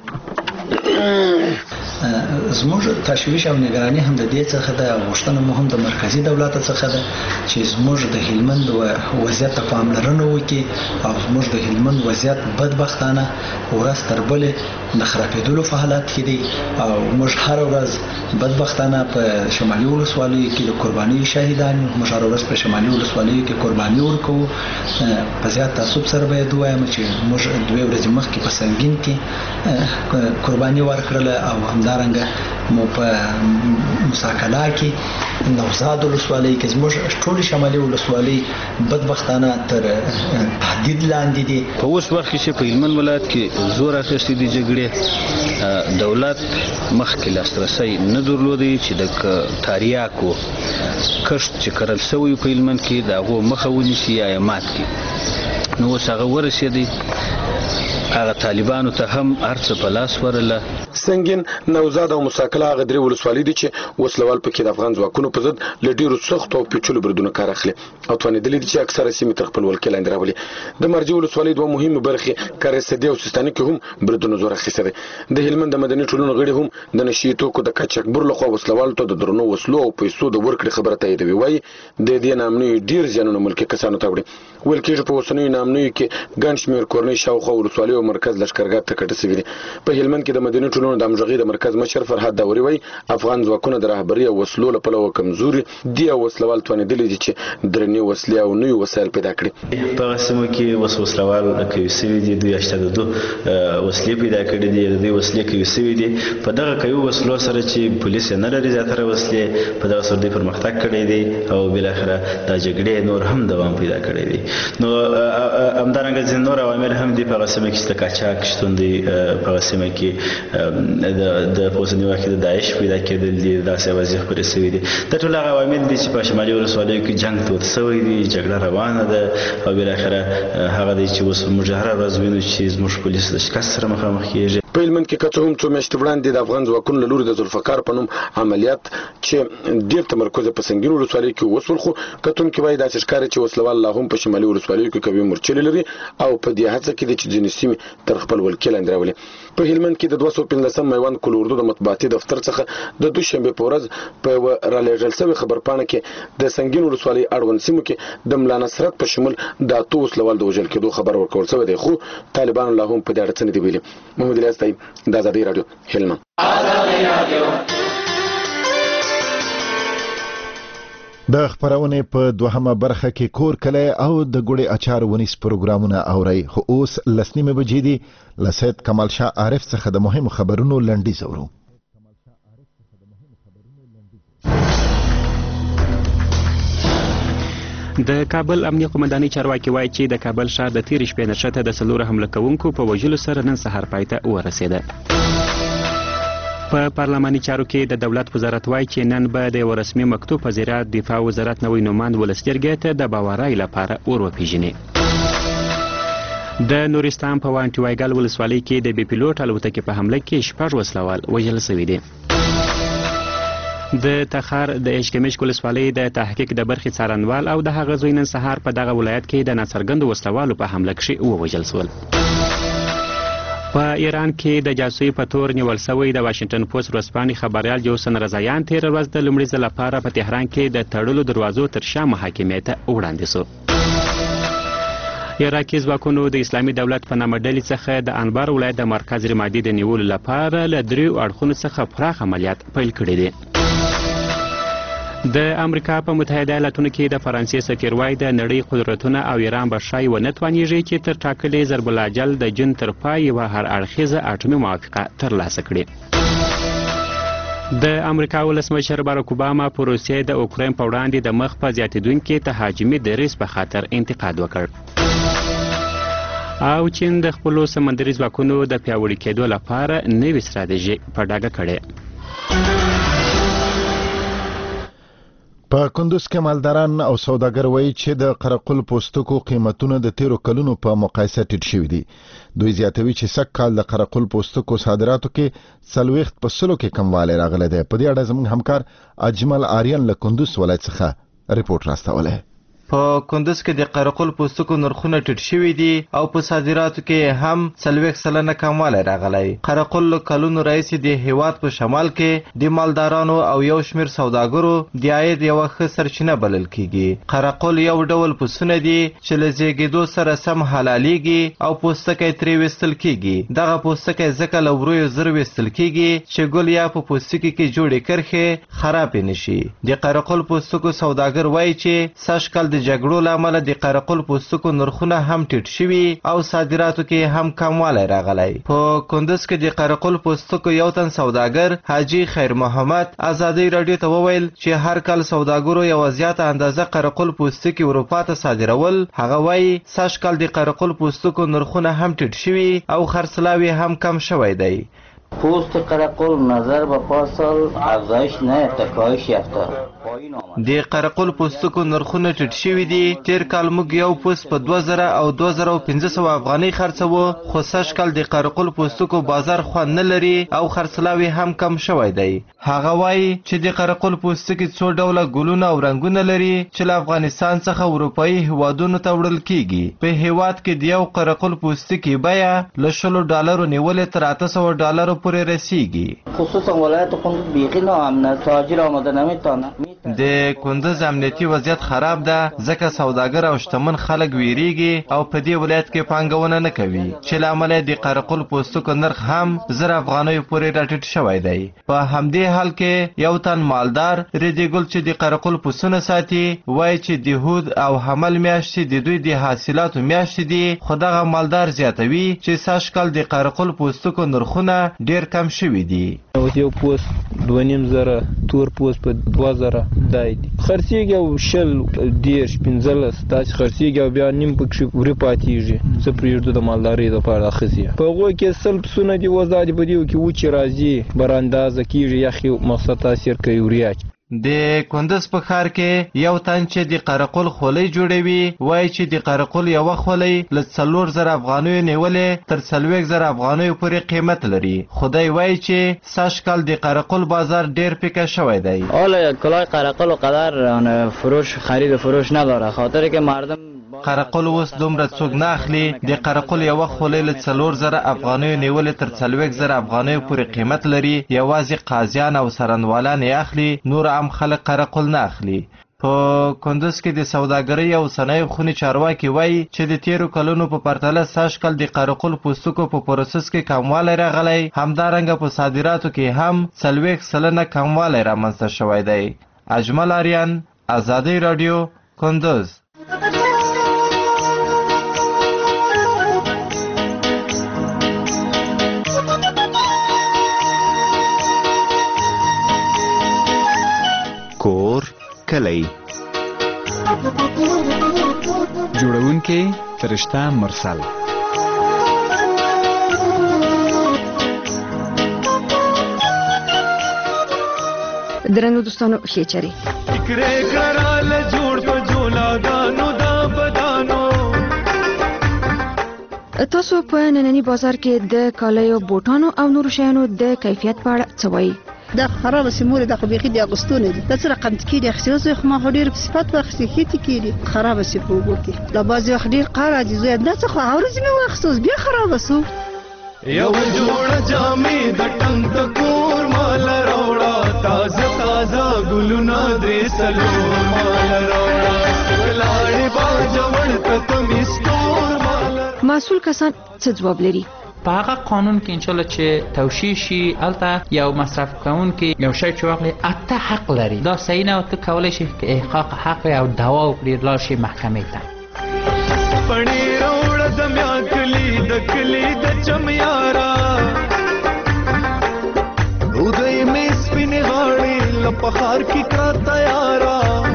زموږ تشویش او نگرانی هم د دې څخه ده غوښتنه مو هم د مرکزی دولت څخه ده چې زموږ د هلمند وضعیت ته پاملرنه وکړي او زموږ د هلمند وضعیت بدبختانه ورځ تر بلې د خرابېدلو په حالت کې دی او موږ هر ورځ بدبختانه په شمالي ولسوالیو کې د قرباني شهیدان موږ هر ورځ په شمالي ولسوالیو کې قرباني ورکوو. په زیات تعصب سره باید ووایم چې موږ دوه ورځې مخکې په سنگین کې قرباني ورکړله او همدارنګه مو په مساکلا کې نوزاد ولسوالۍ کې زموږ ټول شمالي ولسوالۍ بدبختانه تر تهدید لاندې دي. په اوس وخت کې په هلمند ولایت کې زور اخیستې دي جګړې دولت مخکې لاسرسی نه درلودي چې د تاریاکو کښت چې کرل شوی په هلمند کې د هغو مخه ونیسي یا یې مات کړي. نو اوس هغه ورسېدی هغه طالبانو ته هم هرڅه په لاس ورله. سنگین نوزاد او مساکلا هغه درې ولسوالۍ دي چې وسلوال پکې د افغان ځواکونو په ضد له ډېرو سختو او پیچلو بریدونو کار اخلي او توانېدلي دي چې اکثره سیمې تر خپل ولکې لاندې راولي. د مرجع ولسوالۍ دوه مهمې برخې کارېسدي او سیستاني کې هم بریدونو زور اخیستی دی. د هلمند د مدني ټولنو غړي هم د نشي توکو د قاچاقبر لخوا وسلوالو ته د درنو وسلو او پیسو د ورکړې خبره تاییدوي. وایي د دې ناامنیو ډېر زیانونه ملکي کسانو ته وړي. ویل کېږي په اوسنیو ناامنیو کې ګڼ شمېر کورنۍ شاوخوا ولسوالۍ او مرکز لښکرګاه ته کډه سوي دي. په هلمند کې د مدني ټولنو د همغږۍ د مرکز مشر فرهاد داوري وایي افغان ځواکونه د رهبرۍ او وسلو له پلوه کمزوري دي او وسلوال توانېدلي دي چې درنې وسلې او نوي وسایل پیدا کړي. په هغه سیمو کې اوس وسلوال قوي سوي دي. دوی اشته د دوه وسلې پیدا کړي دي. د دوی وسلې قوي سوي دي. په دغه قوي وسلو سره چې پولیس نه لري زیاتره وسلې په دغه سره دوی پرمختګ کړی دی او بالاخره دا جګړې نور هم دوام پیدا کړی دی. نو همدارنګه ځینې نور عوامل هم دي په هغه سیمه کې چې د قاچاق شتون دی په سیمه کې د د پوزنیو کې د داعش پیدا کېدل دي داسې وضعیت پرې سوي دي د ټول هغه عوامل دي چې په شمالي ولسوالیو کې جنگ تود سوی دی جګړه روانه ده او بل اخره هغه دی چې اوس موږ هر ورځ وینو چې زموږ پولیس د شکست سره مخامخ کیږي په هلمند کې که څه هم څو میاشتې وړاندې د افغان ځواکونو له لوري د ذوالفقار په نوم عملیات چې ډېر تمرکز په سنګین ولسوالۍ کې وسول خو کتونکي وایي داسې ښکاري چې وسلوال لا هم په شمالي ولسوالیو کې قوي مورچلې لري او په دې هڅه کې دي چې ځینې سیمې تر خپل ولکې لاندې راولي. په هلمند کې د دوه سوه پنځلسم میوند کل اردو د مطبوعاتي دفتر څخه د دوشنبې په ورځ په یوه رالیږل سوې خبرپاڼه کې د سنګین ولسوالۍ اړوند سیمو کې د ملا نصرت په شمول د اتو وسلوال د وژل کېدو خبر ورکول شوی دی خو طالبانو لا هم په دې اړه څه نه دي ویلي. محمد الیاس طیب د آزادۍ راډیو هلمند. د خبرونه په دوهمه برخه کې کور کله او د ګوړې اچار ونیس پروګرامونه اوري خو اوس لسنیمه بجې دي لسید کمال شاه عارف څخه د مهم خبرونو لنډیز اورو. د کابل امنیه قومندانۍ چارواکي وایي چې د کابل ښار د تیر شپې نشته د څلور حمله کوونکو په وژلو سره نن سهار پای ته ورسېده. په پارلماني چارو کې د دولت وزارت وایي چې نن به د یو رسمي مکتوب په ذریعه دفاع وزارت نوی نوماند ولس جرګې ته د باورۍ لپاره ور وپېژني. د نورستان په وانټي وایګل ولسوالۍ کې د بې پیلوټ الوتکې په حمله کې شپږ وسلوال وژل شوي دي. د تخار د اشکمش ولسوالۍ د تحقیق د برخې څارنوال او د هغه زوی نن سهار په دغه ولایت کې د ناڅرګندو وسلوالو په حمله کې ووژل شول. په ایران کې د جاسوسۍ په تور نیول شوی د واشنگټن پوسټ ورځپاڼې خبریال جوسن رضایان تېره ورځ د لومړي ځل لپاره په تهران کې د تړلو دروازو تر شا محاکمې ته وړاندې شو. عراقي ځواکونو د اسلامي دولت په نامه ډلې څخه د انبار ولایت د مرکز رمادي د نیولو لپاره له دریو اړخونو څخه پراخ عملیات پیل کړي دي. د امریکا په متحده ایالاتونو کې د فرانسې سفیر وایي د نړۍ قدرتونه او ایران به ښایي ونه توانیږي چې تر ټاکلې ضرب الاجل د جون تر پای یوه هر اړخیزه اټومي موافقه ترلاسه کړي. د امریکا ولسمشر باراک اوباما په روسیې د اوکراین په وړاندې د مخ په زیاتېدونکي تهاجمي دریځ په خاطر انتقاد وکړ. او چین د خپلو سمندري ځواکونو د پیاوړي کېدو لپاره نوې ستراتیژي په ډاګه کړې. په کندوز کې مالداران او سوداګر وایي چې د قرقل پوستکو قیمتونه د تیرو کلونو په مقایسه ټیټ شوي دي. دوی زیاتوي چې سږ کال د قرقل پوستکو صادراتو کې څلوېښت په سلو کې کموالی راغلی دی. په دې اړه زموږ همکار اجمل آریان له کندوز ولایت څخه رپورټ راستولی. په کندوز کې د قرقل پوستکو نرخونه ټیټ شوي دي او په صادراتو کې هم څلوېښت سلنه کموالی راغلی. قرقل له کلونو راهیسې د هیواد په شمال کې د مالدارانو او یو شمېر سوداګرو د عاید یوه ښه سرچینه بلل کېږي. قرقل یو ډول پسونه دي چې له زیږېدو سره سم حلالېږي او پوستکی ترې ویستل کېږي. دغه پوستکی ځکه له ورویو زر ویستل کېږي چې ګل یا په پوستکي کې جوړې کرښې خرابې نه شي. د قرقل پوستکو سوداګر وایي چې سږ کال د جګړو له امله د قرقل پوستکو نرخونه هم ټیټ شوي او صادراتو کې هم کموالی راغلی. په کندوز کې د قرقل پوستکو یو تن سوداګر حاجي خیر محمد آزادۍ راډیو ته وویل چې هر کال سوداګرو یوه زیاته اندازه قرقل پوستکي اروپا ته صادرول. هغه وایي سږ کال د قرقل پوستکو نرخونه هم ټیټ شوي او خرڅلاوی هم کم شوی دی. پوست قرقل نظر به پارسال افزایش نه تکایش یافته. د قرقل پوستکو نرخونه ټیټ شوي دي. تیر کال موږ یو پوست په دوه زره او دوه زره پنځه سوه افغانۍ خرڅوو خو سږ کال د قرقل پوستکو بازار خوند نه لري او خرڅلاوی هم کم شوی دی. هغه وایي چې د قرقل پوستکي څو ډوله ګلونه او رنګونه لري چې له افغانستان څخه اروپایي هیوادونو ته وړل کیږي. په هیواد کې د یو قرقل پوستکي بیه له شلو ډالرو نیولې تر اته سوه ډالرو پورې رسیږي. خصوصا ولایت کندوز بیخي ناامنه تاجر آمده نمیتونه. د کندوز امنیتي وضعیت خراب ده ځکه سوداګر او شتمن خلک ویریږي او په دې ولایت کې پانګونه نه کوي چې له امله د قرقل پوستکو نرخ هم زر افغانیو پورې راټیټ شوی دی. په همدې حال کې یو تن مالدار ریډیګل چې د قرقل پسونه ساتي وایي چې د هود او حمل میاشتې د دوی د حاصلاتو میاشتې دي خو دغه مالدار زیاتوي چې سږ کال د قرقل پوستکو نرخونه ډیر کم شوي دي. یو پوست دوه نیم زره، تور پوست په دوه زره دای دي خرڅېږي او شل دېرش پنځلس داسې خرڅېږي او بیا نیم پکښې ورې پاتېږي. څه پرېږدو د مالدارۍ دپاره اخیستې په هغو کې سل پسونه دي اوس دا دي په دېو کې وچې راځي براندازه کېږي یخ مقصد تاثیر کوي وریا. د کندز په ښار کې یو تن چې د قرقل خولۍ جوړوي وایي چې د قرقل یوه خولۍ له څلور زره افغانیو نیولې تر څلوېښت زره افغانیو پورې قیمت لري. خدای وایي چې سږ کال د قرقل بازار ډېر پیکه شوی دی. حالا کلاه قرقل و قدر فروش خرید و فروش نداره خاطر که مردم قرقل اوس دومره څوک نه اخلي. د قرقل یوه خولۍ له څلور زره افغانیو نیولې تر څلوېښت زره افغانیو پورې قیمت لري. یوازې قاضیان او څرنګوالان یې اخلي، نور عام خلک قرقل نه اخلي. په کندز کې د سوداګرۍ او صنایعو خونې چارواکي وایي چې د تیرو کلونو په پرتله سږ کال د قرقل پوستکو په پروسس کې کموالی راغلی. همدارنګه په صادراتو کې هم څلوېښت سلنه کموالی رامنځته شوی دی. اجمل آریان، ازادي راډیو، کندز. کور کلی جوړونکې فرشته مرسل. درنو دوستانو ښې چرې تاسو په نننی بازار کې د کالیو بوټانو او نورو شیانو د کیفیت په اړه څه وایي؟ دا خراب سیمور دا خو بيخي د اغستونه دي دا سره قمت کې د اخصاصي خو ما هډیر په صفات واخستې کیتی کېدي خراب سي په وګور کې لا بازي خډیر قاره دي زه دا څه خو اورز مې واخصوص بیا خراب سو یو جوړ جامې د ټنګ د کور مال راوړه تازه تازه ګلونه درې سلو مال راوړه ولاړې باجوړ ته مستور مال مسؤل کسان څه جواب لري؟ په هغه قانون کې انشاءالله چې توشیح شي الته یو مصرف کوونکی یو شی چې واخلي اته حق لري دا صحیح نه او ته کولی شي که احقاق حق او دعوا وکړي لاړ شي محکمې ته. پړې راوړه د میا کلي د کلي د چمیارا ودی مې سپینې غاړې له پخار کې کړه تیارا.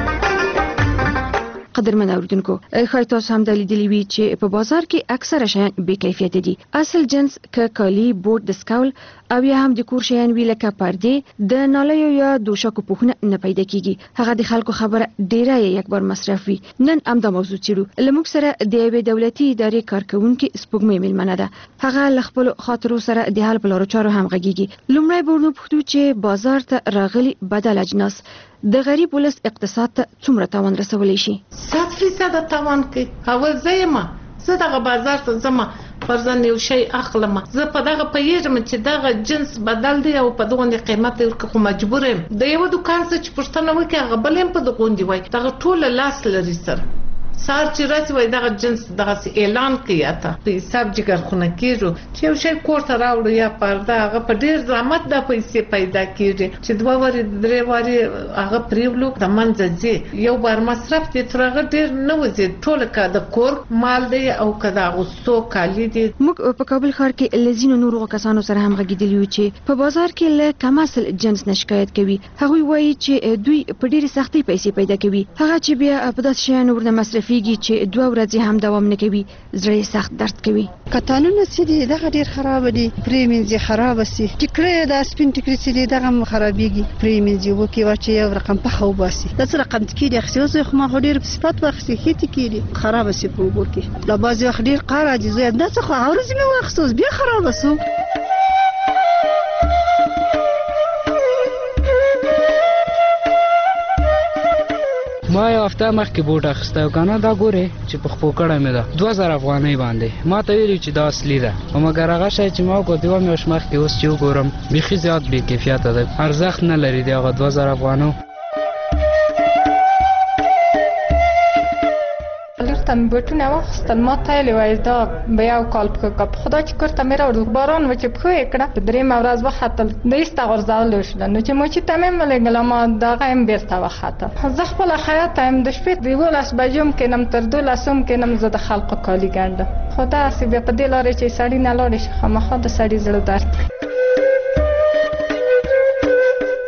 قدرمن اوریدونکو ښایي تاسو هم د لیدلي وي چې په بازار کې اکثره شیان بې کیفیته دي. اصل جنس که کالي بوټ د سکول او یا هم د کور شیان وي لکه پردې د نالیو یا دوشکو پوښونه نه پیدا کیږي. هغه د خلکو خبره ډیره یک بار مصرف وي. نن هم دا موضوع څیړو. له موږ سره د یوې دولتي ادارې کارکوونکې سپوږمۍ میلمنه ده. هغه له خپلو خاطرو سره د حل په لارو چارو هم غږیږي. لومړی به ورنو پوښتو چې بازار ته راغلي بدل اجناس د غریب ولس اقتصاد ته څومره تاوان رسولی شي؟ صد فیصد تاوان کوي. اول زه یم زه دغه بازار ته ځم فرضاً یو شی اخلم زه په دغه پیژم چې دغه جنس بدل دی او په دغه قیمت ورکه خو مجبور یم. د یو دکان څخه چې پښتنه وکي هغه بل هم په دغه وای دغه ټول لاس لري سره سار چې راځي وای دغه جنس دغه اعلان کوي اته په حساب جګر خونه کیږي چې یو شی کوړه راوړو یا پرده هغه په ډیر زحمت د پیسې پیدا کیږي چې دوه وری درې وری هغه پریولو د منځ یو بار مصرف دي ترغه ډیر نه وځي ټول کا د کور مال دی او کدا غوستو کالی دي. موږ په کابل ښار کې لزینو نورو کسانو سره هم غږیدلی و چې په بازار کې له کم اصل جنس نشکایت کوي. هغه وایي چې دوی په ډیره سختۍ پیسې پیدا کوي. هغه چې بیا په داس شیانو ورنه مصرف فيږي چې دوه ورځې هم دوام نه کوي زړه سخت درد کوي. کتانونه چې دي دغه ډیر خراب دي پریمینځي خراب سي ټیکړه د سپین ټیکړه چې دي دغه خرابيږي پریمینځي وکي واچي یو رقم په خو باسي د څه رقم کې دي خصوصي خو ما ډیر صفات واخسي هیته کې دي خراب سي په وګورکي لا بازي وخت ډیر قاره دي زه د څه خو اورز مې واخصوص بیا خراب سو. ما یو هفته مخکې بوټ اخیستی او کنه دا ګورې چې په خپو کړی مې ده دوه زره افغانۍ باندې ما ته ویلي چې دا اصلي ده خو مګر هغه شی چې ما وکړ دوه میاشت مخکې اوس چې وګورم بیخي زیات بې کیفیته ده ارزښت نه لري د هغه دوه زره افغانو. تم بوټونه واخیستل ما ته یې وایي دا به یو کال په خدا چې کور ته مې راوړو باران و چې پښو یې کړه په درېیمه ورځ وختل د ایسته غورځولو شوله نو چې موچي ته مې ولېږله ما دغه هم بېرته وختل زه خپله خیاطه یم د شپې د یولس بجو هم کښېنم تر دولس هم کښېنم زه د خلقو کالي ګنډم خو داسې بیا په دې لارې چې سړي نه لاړې شي خامخا د سړي زړه درد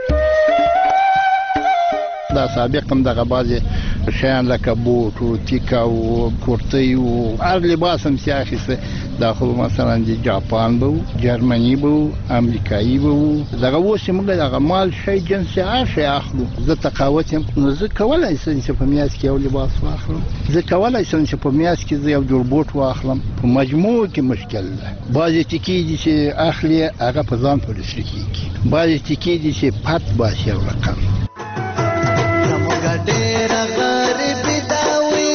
دا سابق هم دغه بعضې شیان لکه بوټ او تیکه او کورتۍ او هر لباس هم چې اخیسته دا خو مثلا د جاپان به و جرمني به و امریکایي به و دغه اوس چې موږ دغه مال شی جنس هر شی اخلو زه تقاوت یم نو زه کولی شم چې په میاشت کې یو لباس واخلم زه کولی شم چې په میاشت کې زه یو جوړ بوټ واخلم په مجموع کې مشکل ده بعضې ټکي دي چې اخلي هغه په ځان پورې سره کېږي بعضې ټکي دي چې پت باسي یو رقم زموږ ډېره غریبي دا وي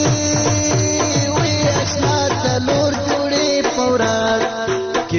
وي اشنا څلور جوړې په ورځ کې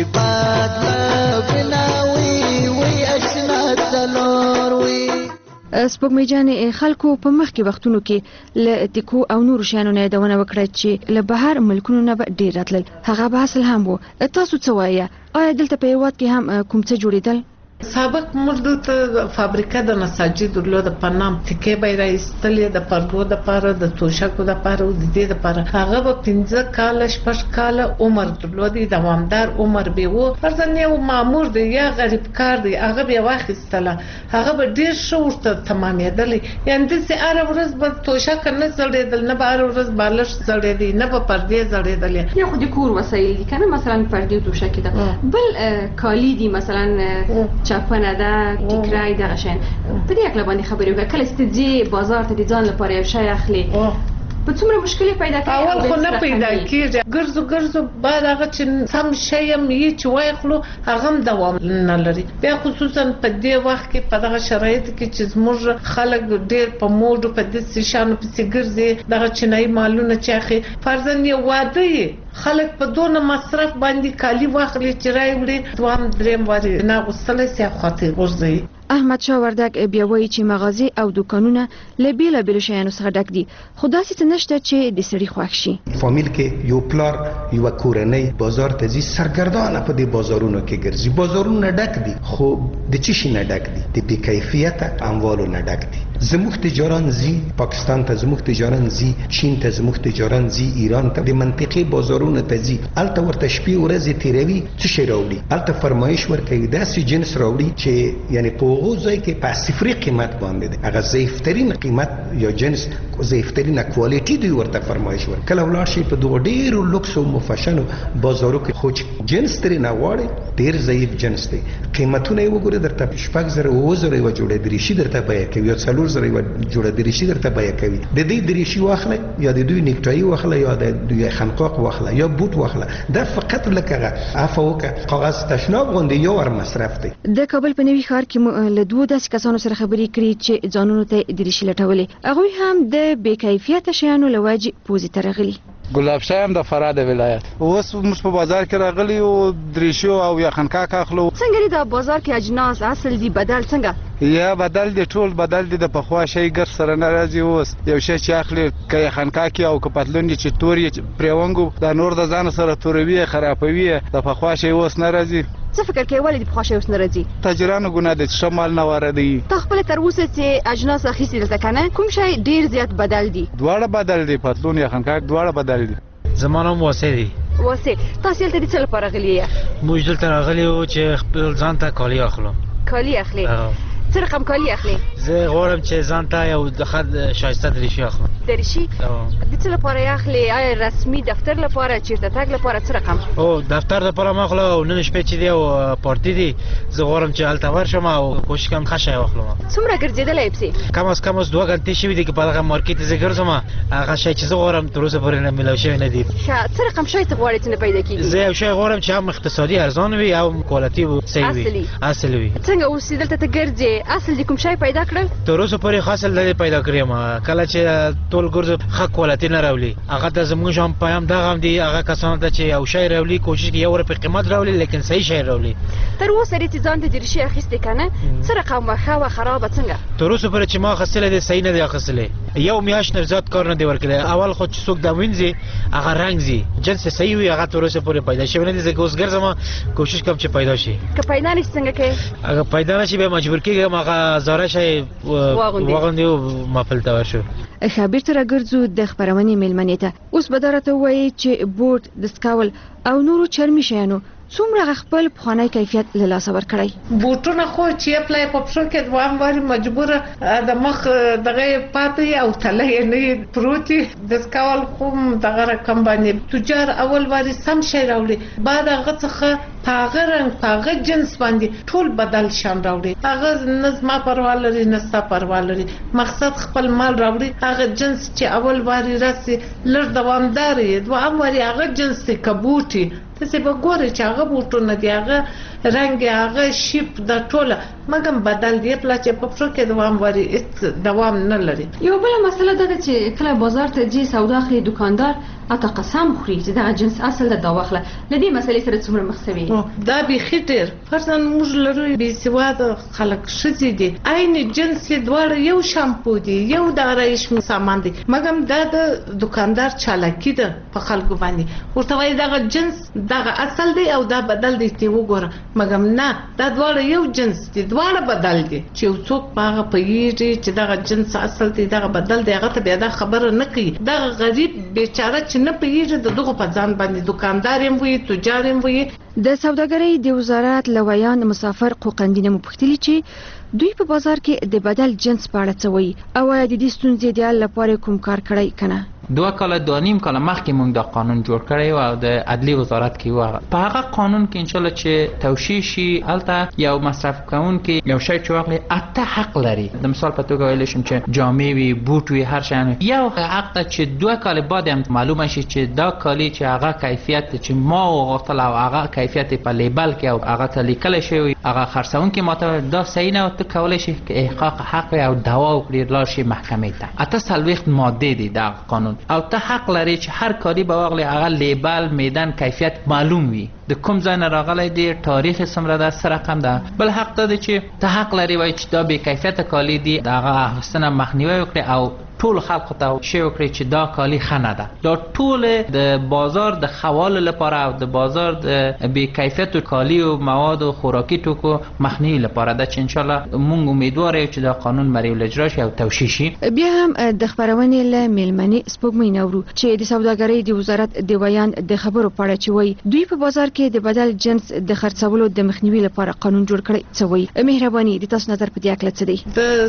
باد بنا وي وي اشنا څلور وي سپوږمۍ جانې خلکو په مخکې وختونو کې له ټیکو او نورو شیانو نه یادونه وکړه چې له بهر ملکونو نه به ډېر راتلل هغه به اصل هم و تاسو څه وایه آیا دلته په هېواد کې هم کوم څه جوړېدل سابق موږ دلته فابریکه د نساجي درلوده په نام تکې به یې راایستلې د پردو دپاره د توشکو دپاره او د دې دپاره هغه به پنځه کاله شپږ کاله عمر درلودی دوامدار عمر به و فرضاً یو مامور دی یا غریب کار دی هغه به یې واخیستله هغه به ډېر ښه ورته تمامېدلی یعنې داسې هره ورځ به توشکه نه زړېدل نه به هره ورځ بالښت زړېدی نه به پردې زړېدلې یا خو د کور وسایل دي که نه مثلا پردې او توشکې ده بل کالي دي مثلا چاپنه ده ټیکرای دغه شیان په دې هکله باندې خبرې وکړه کله چې ته ځې بازار ته د ځان لپاره یو شی اخلي په څومره مشکلې پیدا کوي اول خو نه پیدا کېږي ګرځو ګرځو بعد هغه چې سم شی هم یې چې واخلو هغه هم دوام نه لري بیا خصوصا په دې وخت کې په دغه شرایطو کې چې زموږ خلک ډېر په موډو په داسې شیانو پسې ګرځي دغه چینایي مالونه چې اخلي فرضاً یو واده یې خلک په دونه مصرف باندې کالي واخلي چې راوړي دوام درېیم واري نه اغوستلی سي خاطر غورځوي احمد شاه وردګ بیا وایي چې مغازې او دوکانونه له بېلابېلو شیانو څخه ډک دي خو داسې څه نشته چې د سړي خوښ شي فامیل کې یو پلار یوه کورنۍ بازار ته ځي سرګردانه په دې بازارونو کې ګرځي بازارونه ډک دي خو د څه شي نه ډک دي د بې کیفیته اموالو نه ډک دي زموږ تجاران ځي پاکستان ته زموږ تجاران ځي چین ته زموږ تجاران ځي ایران ته د منطقې بازارونو ته ځي هلته ورته شپې ورځې تېروي څه شی راوړي هلته فرمایش ورکوي داسې جنس راوړي چې یعنې په هغو ځای کې په صفري قیمت باندې دی هغه ضعیفترین قیمت یا جنس ضعیفترینه کوالټي دوی ورته فرمایش ورکوي کله ولاړ شي په دغو ډېرو لوکس او مفشنو بازارو کې خو چې جنس ترې نه غواړي ډېر ضعیف جنس دی قیمتونه یې وګورئ درته شپږ زره اووه زره یوه جوړه دریشي درته بیه کوي یا څلور زره یوه جوړه دریشي درته بیه کوي د دې دریشي واخله یا د دوی نیکټایي واخله یا د دوی خنقاق واخله یا بوټ واخله دا فقط لکه عفو وکړه کاغذ تشناب غوندې یو ور مصرف دی د کابل په نوي ښار کې له دوو داسې کسانو سره خبرې کړې چې ځانونو ته دریشي لټولې هغوی هم د بې کیفیته شیانو له وجې پوزې ته راغلي ګلاب شاه هم د فراه د ولایت اوس موږ په بازار کې راغلي او دریشي او یا خنکاک اخلو څنګه دي د بازار کې اجناس اصل دي بدل څنګه یا بدل دي ټول بدل دي د پخوا شی ګر سره نه راځي اوس یو شی چې اخلي که خنکاک او که پتلون دي چې تور یې پرېونګو د نور د ځان سره توروي خرابوي د پخوا شی اوس نه راځي څه فکر کوي ولې د پخوا شی اوس نه راځي تاجرانو ګناه ده چې شمال نه واردوي ته خپله تر اوسه چې اجناس اخیستي دلته که نه کوم شی ډېر زیات بدل دي دواړه بدل دي پتلون یا خنکاک دواړه بدل دي زما نوم واسع دی واسع تاسو دلته د څه لپاره راغلي یې موږ دلته راغلي یو چې خپل ځان ته کالي اخلو کالي اخلي څه رقم کالي اخلي زه غواړم چې ځان ته یو ښه ښایسته دریشي اخلم دریشي د څه لپاره یې اخلي آیا رسمي دفتر لپاره چېرته تګ لپاره څه رقم او دفتر لپاره مې اخلو او نن شپې چې دی او پارټي دی زه غواړم چې هلته ورشم او کوشش کوم ښه شی واخلم څومره ګرځېدلی پسې کم از کم اوس دوه ګنټې شوي دي که په دغه مارکېټ زه ګرځم هغه شی چې زه غواړم تر اوسه پورې نه میلاو شوی نه دي ښه څه رقم شی ته غواړې چې نه پیدا کېږي زه یو شی غواړم چې هم اقتصادي ارزان وي او کوالټي صحیح وي اصل وي څنګه اوس دلته ته ګرځې اصل دې کوم شی پیدا کړل تر اوسه پورې خاص نه پیدا کړی یم کله چې ټول ګرځو ښه کوالټي نه راولي هغه ته زموږ هم پیام دغه هم دي هغه کسانو ته چې یو شی راولي کوشش کوي یو په قیمت راولي لیکن صحیح شی راولي تر اوسه دې ځان ته دریشي اخیستې که نه څه رقم وه ښه وه خرابه څنګه تر اوسه پورې چې ما اخیستلی دی صحیح نه دی اخیستلی یو میاشت نه زیات کار نه دی ورکړی اول خو چې څوک دا وینځي هغه رنګ ځي جنس صحیح وي هغه تر اوسه پورې پیدا شوی نه دی زه اوس ګرځم کوشش کوم چې پیدا شي که پیدا نه شي څنګه کوې اگه پیدا نه شي بیا مجبور کېږم هغه زاره شی واغوندې او محفل ته ورشو ښه بېرته راګرځو د خپرونې مېلمنې ته اوس به دا راته ووایي چې بوټ دستکول او نورو چرمي شیانو څومره خپل پخوانی کیفیت له لاسه ورکړی. بوټونه خو چې پلای په پښو کې دوام واري مجبور د مخ دغه پاتې او تلې نه پروتي د سکاول کوم دغه رقم باندې تجار اول واري سم شي راوړي بعد هغه څخه پاغه رنگ پاغه جنس باندې ټول بدل شان راوړي هغه نظم پروا لري نستا پروا لري مقصد خپل مال راوړي هغه جنس چې اول واري راسي لږ دوامدار وي دوام واري هغه جنس کبوټي تاسو به ګورئ چې هغه بوټونه دی هغه رنگ هغه شیپ د ټوله مګم بدل دی پلا چې په پښو کې دوام واري دوام نه لري. یو بل مسله ده چې کله بازار ته جي سودا اخلي دکاندار اته قسم خوري چې دا جنس اصل د واخله لدی مسلې سره څومره مخسوي دا به خټر فرضاً موږ لرو به سواد خلک شزي دي عین جنس دواړه یو شامپو دي یو د آرایش سامان دي مګم دا د دکاندار چالاکی ده په خلکو باندې ورته وایي دا جنس دا اصل دی او دا بدل دی تی وګوره مګم نه دا دواړه یو جنس دي دواړه بدل دي چې څوک باغه پیږي چې دا جنس اصل دی دا بدل دی هغه ته بیا دا خبره نه کوي دا غریب بیچاره چې نه پیږي د دغه په ځان باندې دکاندار هم وي تجار هم وي. د سوداګرۍ د وزارت لویان مسافر قوقندینه مپختلی چې دوی په بازار کې د بدل جنس په اړه څه وایي او د دې ستونزې د حل لپاره کوم کار کړی کنه. دوه کاله دوه نیم کاله مخکې موږ دا قانون جوړ کړی او د عدلی وزارت کې و په هغه قانون کې ان شاء الله چې توشیح شي الته یو مصرف کوونکی یو شی چې واخلي اته حق لري د مثال په توګه ویل شم چې جامې وي بوټ وي هر شی یو حق ته چې دوه کاله بعد هم معلومه شي چې دا کالی چې هغه کیفیت چې ما وغوښتل او هغه کیفیت په لیبل کې او هغه ته لیکل شوی هغه خرڅونکي ماته دا صحیح نه ته کولای شي احقاق حق او دعوا وکړي لاړ شي محکمې ته اته سلويخت ماده دي دا قانون او ته حق لري چې هر کاری به واغلی هغه لیبل میدان کیفیت معلوم وي د کوم ځای نه راغلی دی تاریخ څومره ده څه رقم ده بل حق ده چې ته حق لري وای چې دا بې کیفیت کالی دی د هغه اخیستنه مخنیوی وکړي او ټول خلکو ته شی وکړي چې دا کالی ښه نه ده دا ټول د بازار د خوالو لپاره او د بازار د بې کیفیت کالی او مواد او خوراکي توکو مخنیوي لپاره ده چې ان شاء الله موږ امیدوار یو چې دا قانون مری اجرا شي او توشیح شي. بیا هم د خبرونې له میلمنې سپوږمۍ نورو چې د سوداګرۍ د وزارت د ویان د خبرو په اړه چې وایي دوی په بازار کې د بدل جنس د خرڅولو د مخنیوي لپاره قانون جوړ کړی څه وایي. مهرباني د تاسو نظر په دې اړه څه دی؟ د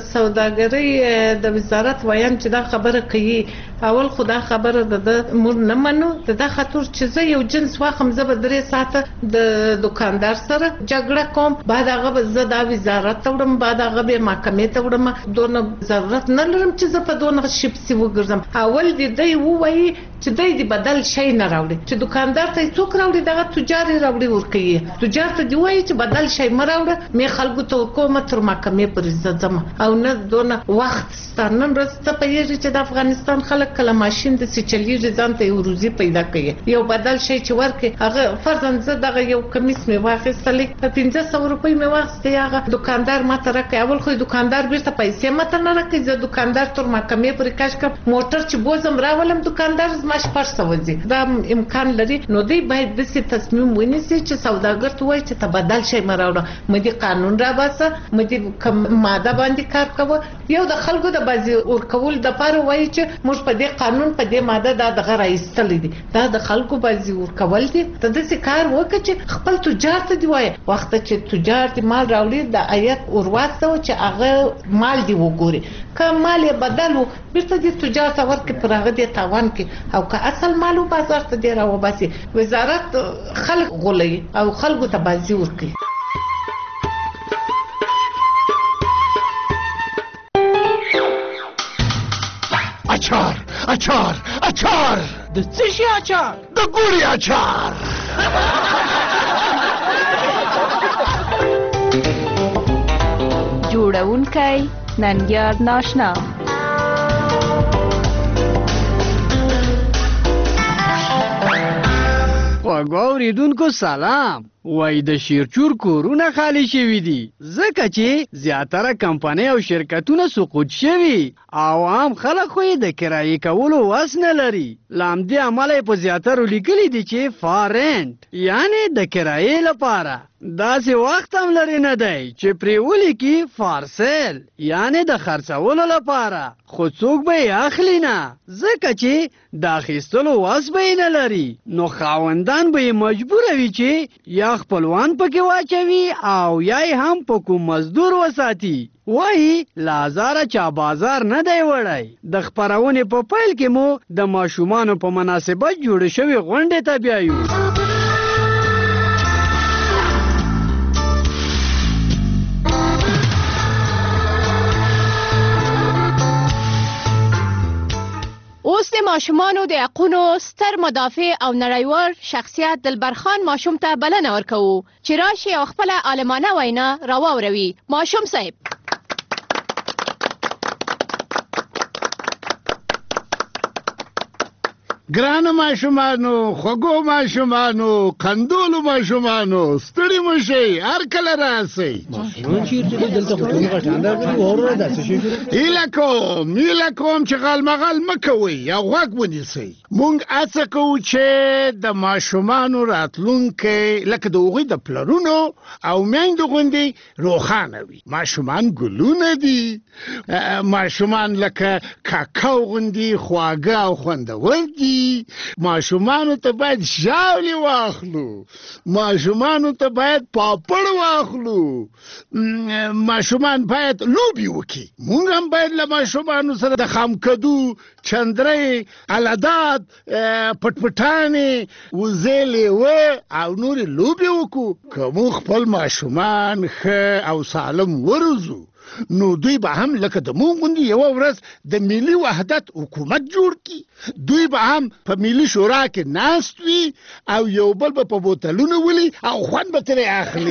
سوداګرۍ د وزارت ویان چې دا خبره کوي اول خدا خبره ده مور نه منو د خاطر چې زه یو جنس واخم زه به درې ساعته د دکاندار سره جګړه کوم بعد هغه زه دا وزارت ته وړم بعد هغه به محکمې ته وړم دونه ضرورت نه لرم چې زه په دونه شپسي وګرځم اول دې دی وایي چې دای دې بدل شي نه راوړي چې دکاندار ته څوک راوړي دغه تجار راوړي ورکوي تجار ته دی وایي چې بدل شي مراوړه مې خلکو ته کومه تر محکمې پر عزت ځم او نه دونه وخت ستانن رسته پیږي چې د افغانستان خلک کله ماشين د سچلیږي ځان ته یو روزي پیدا کوي یو بدل شي چې ورکه هغه فرضاً زه دغه یو کمیس مې واخیستلې په پنځه سوه روپۍ مې واخیستې هغه دکاندار ماته راکړي اول خو دکاندار بیرته پیسې ماته نه راکړي زه دکاندار تر محکمې پورې کاش کړم موټر چې بوزم راولم دکاندار زما شپږ سوه ځي دا امکان لري نو دوی باید داسې تصمیم ونیسي چې سوداګر ته وایي چې ته بدل شي مه راوړه مدې قانون راباسه مدې کوم ماده باندې کار کوه یو د خلکو د بازي ورکول د پاره وایي چې موږ په دې قانون په دې ماده دا دغه راایستلې دي دا د خلکو بازي ورکول دي ته داسې کار وکړه چې خپل تجار ته دی وایي وخت چې تجار دې مال راوړي د آیت ورواستو چې هغه مال دی وګوري که مال یې بدل و بیرته دې تجار ته ورکړي پر هغه دې تاوان کې او که اصل مالو بازار ته دې راوباسي وزارت خلک غولوي او خلکو ته بازي ورکوي. اچار اچار اچار د څه شي اچار؟ د ګوري اچار. جوړونکی ننګیار ناشنا خواږه اوریدونکو سلام وای د شیرچور کورونه خالی شوي دي ځکه چې زیاتره کمپنۍ او شرکتونه سقوط شوي او عام خلک خو یې د کرایې کولو وس نه لري له همدې امله یې په زیاترو لیکلي دي چې فار رینټ یعنې د کرایې لپاره داسې وخت هم لري نه دی چې پرې ولیکي فار سیل یعنې د خرڅولو لپاره خو څوک به یې اخلي نه ځکه چې د اخیستلو وس به یې نه لري نو خاوندان به یې مجبوره وي چې یا خپلوان پکې واچوي او یا هم په کوم مزدور وساتي. وایي له ازاره چا بازار نه دی وړی. د خپرونې په پیل کې مو د ماشومانو په مناسبت جوړې شوې غونډې ته بیایو. اوس د ماشومانو د حقونو ستر مدافع او نړیوال شخصیت دلبر خان ماشوم ته بلنه ورکوو چې راشي او خپله عالمانه وینا راواوروي. ماشوم صاحب. ګرانو ماشومانو، خوږو ماشومانو، قندولو ماشومانو، ستړي مه شئ، هر کله راسئ. هیله کوم هیله کوم چې غالمغال مه کوئ او غوږ ونیسئ. موږ هڅه کوو چې د ماشومانو راتلونکی لکه د هغوی د پلرونو او میندو غوندې روښانه وي. ماشومان ګلونه دي، ماشومان لکه کاکاو غوندې خواږه او خوندور دي. ماشومانو ته باید ژاولې واخلو، ماشومانو ته باید پاپړ واخلو، ماشومان باید لوبې وکړي. موږ هم باید له ماشومانو سره د خامکدو، چندرۍ، الاداد، پټپټانې، وزې، لیوه او نورې لوبې وکړو. که موږ خپل ماشومان ښه او سالم وروزو نو دوی به هم لکه د موږ غوندې یوه ورځ د ملي وحدت حکومت جوړ کړي. دوی به هم په ملي شورا کې ناست وي او یو بل به په بوتلونه ولي او خوند به ترې اخلي.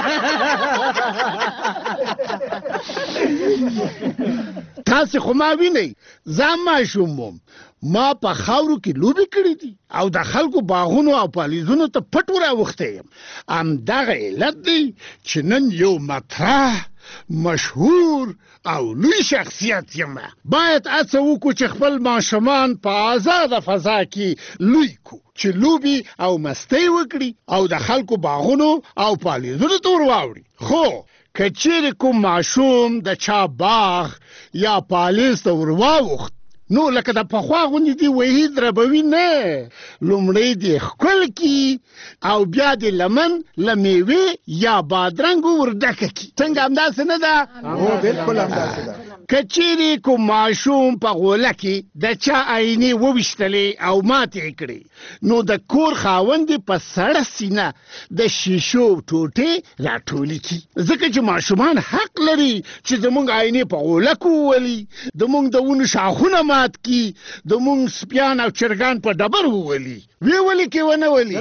تاسې خو ما وینئ، زه ماشوم وم، ما په خاورو کې لوبې کړې دي او د خلکو باغونو او پالیزونو ته پټ وراوښتی یم. همدغه علت دی چې نن یو مطرح، مشهور او لوی شخصیت یم. باید هڅه وکړو چې خپل ماشومان په آزاده فضا کې لوی کړو، چې لوبې او مستۍ وکړي او د خلکو باغونو او پالیزونو ته ورواوړي. خو که چیرې کوم ماشوم د چا باغ یا پالیز ته ورواوښت نو لکه د پخوا غوندې دې وحید ربوي نه، لومړی دې ښکل کړي او بیا دې لمن له میوې یا بادرنګو ورډکه کړي. څنګه همداسې نه ده؟ هو بلکل همداسې ده. که چیرې کوم ماشوم په غوله کې د چا آینې وویشتلې او ماتې یې کړې نو د کور خاوند یې په سړه سینه د شیشو ټوټې راټولې کړي، ځکه چې ماشومان حق لري چې زموږ آینې په غوله کې وولي، زموږ د ونو شاخونه مات کړي، زموږ سپیان او چرګان په ډبر وولي. وی ولي کې ونه ولي.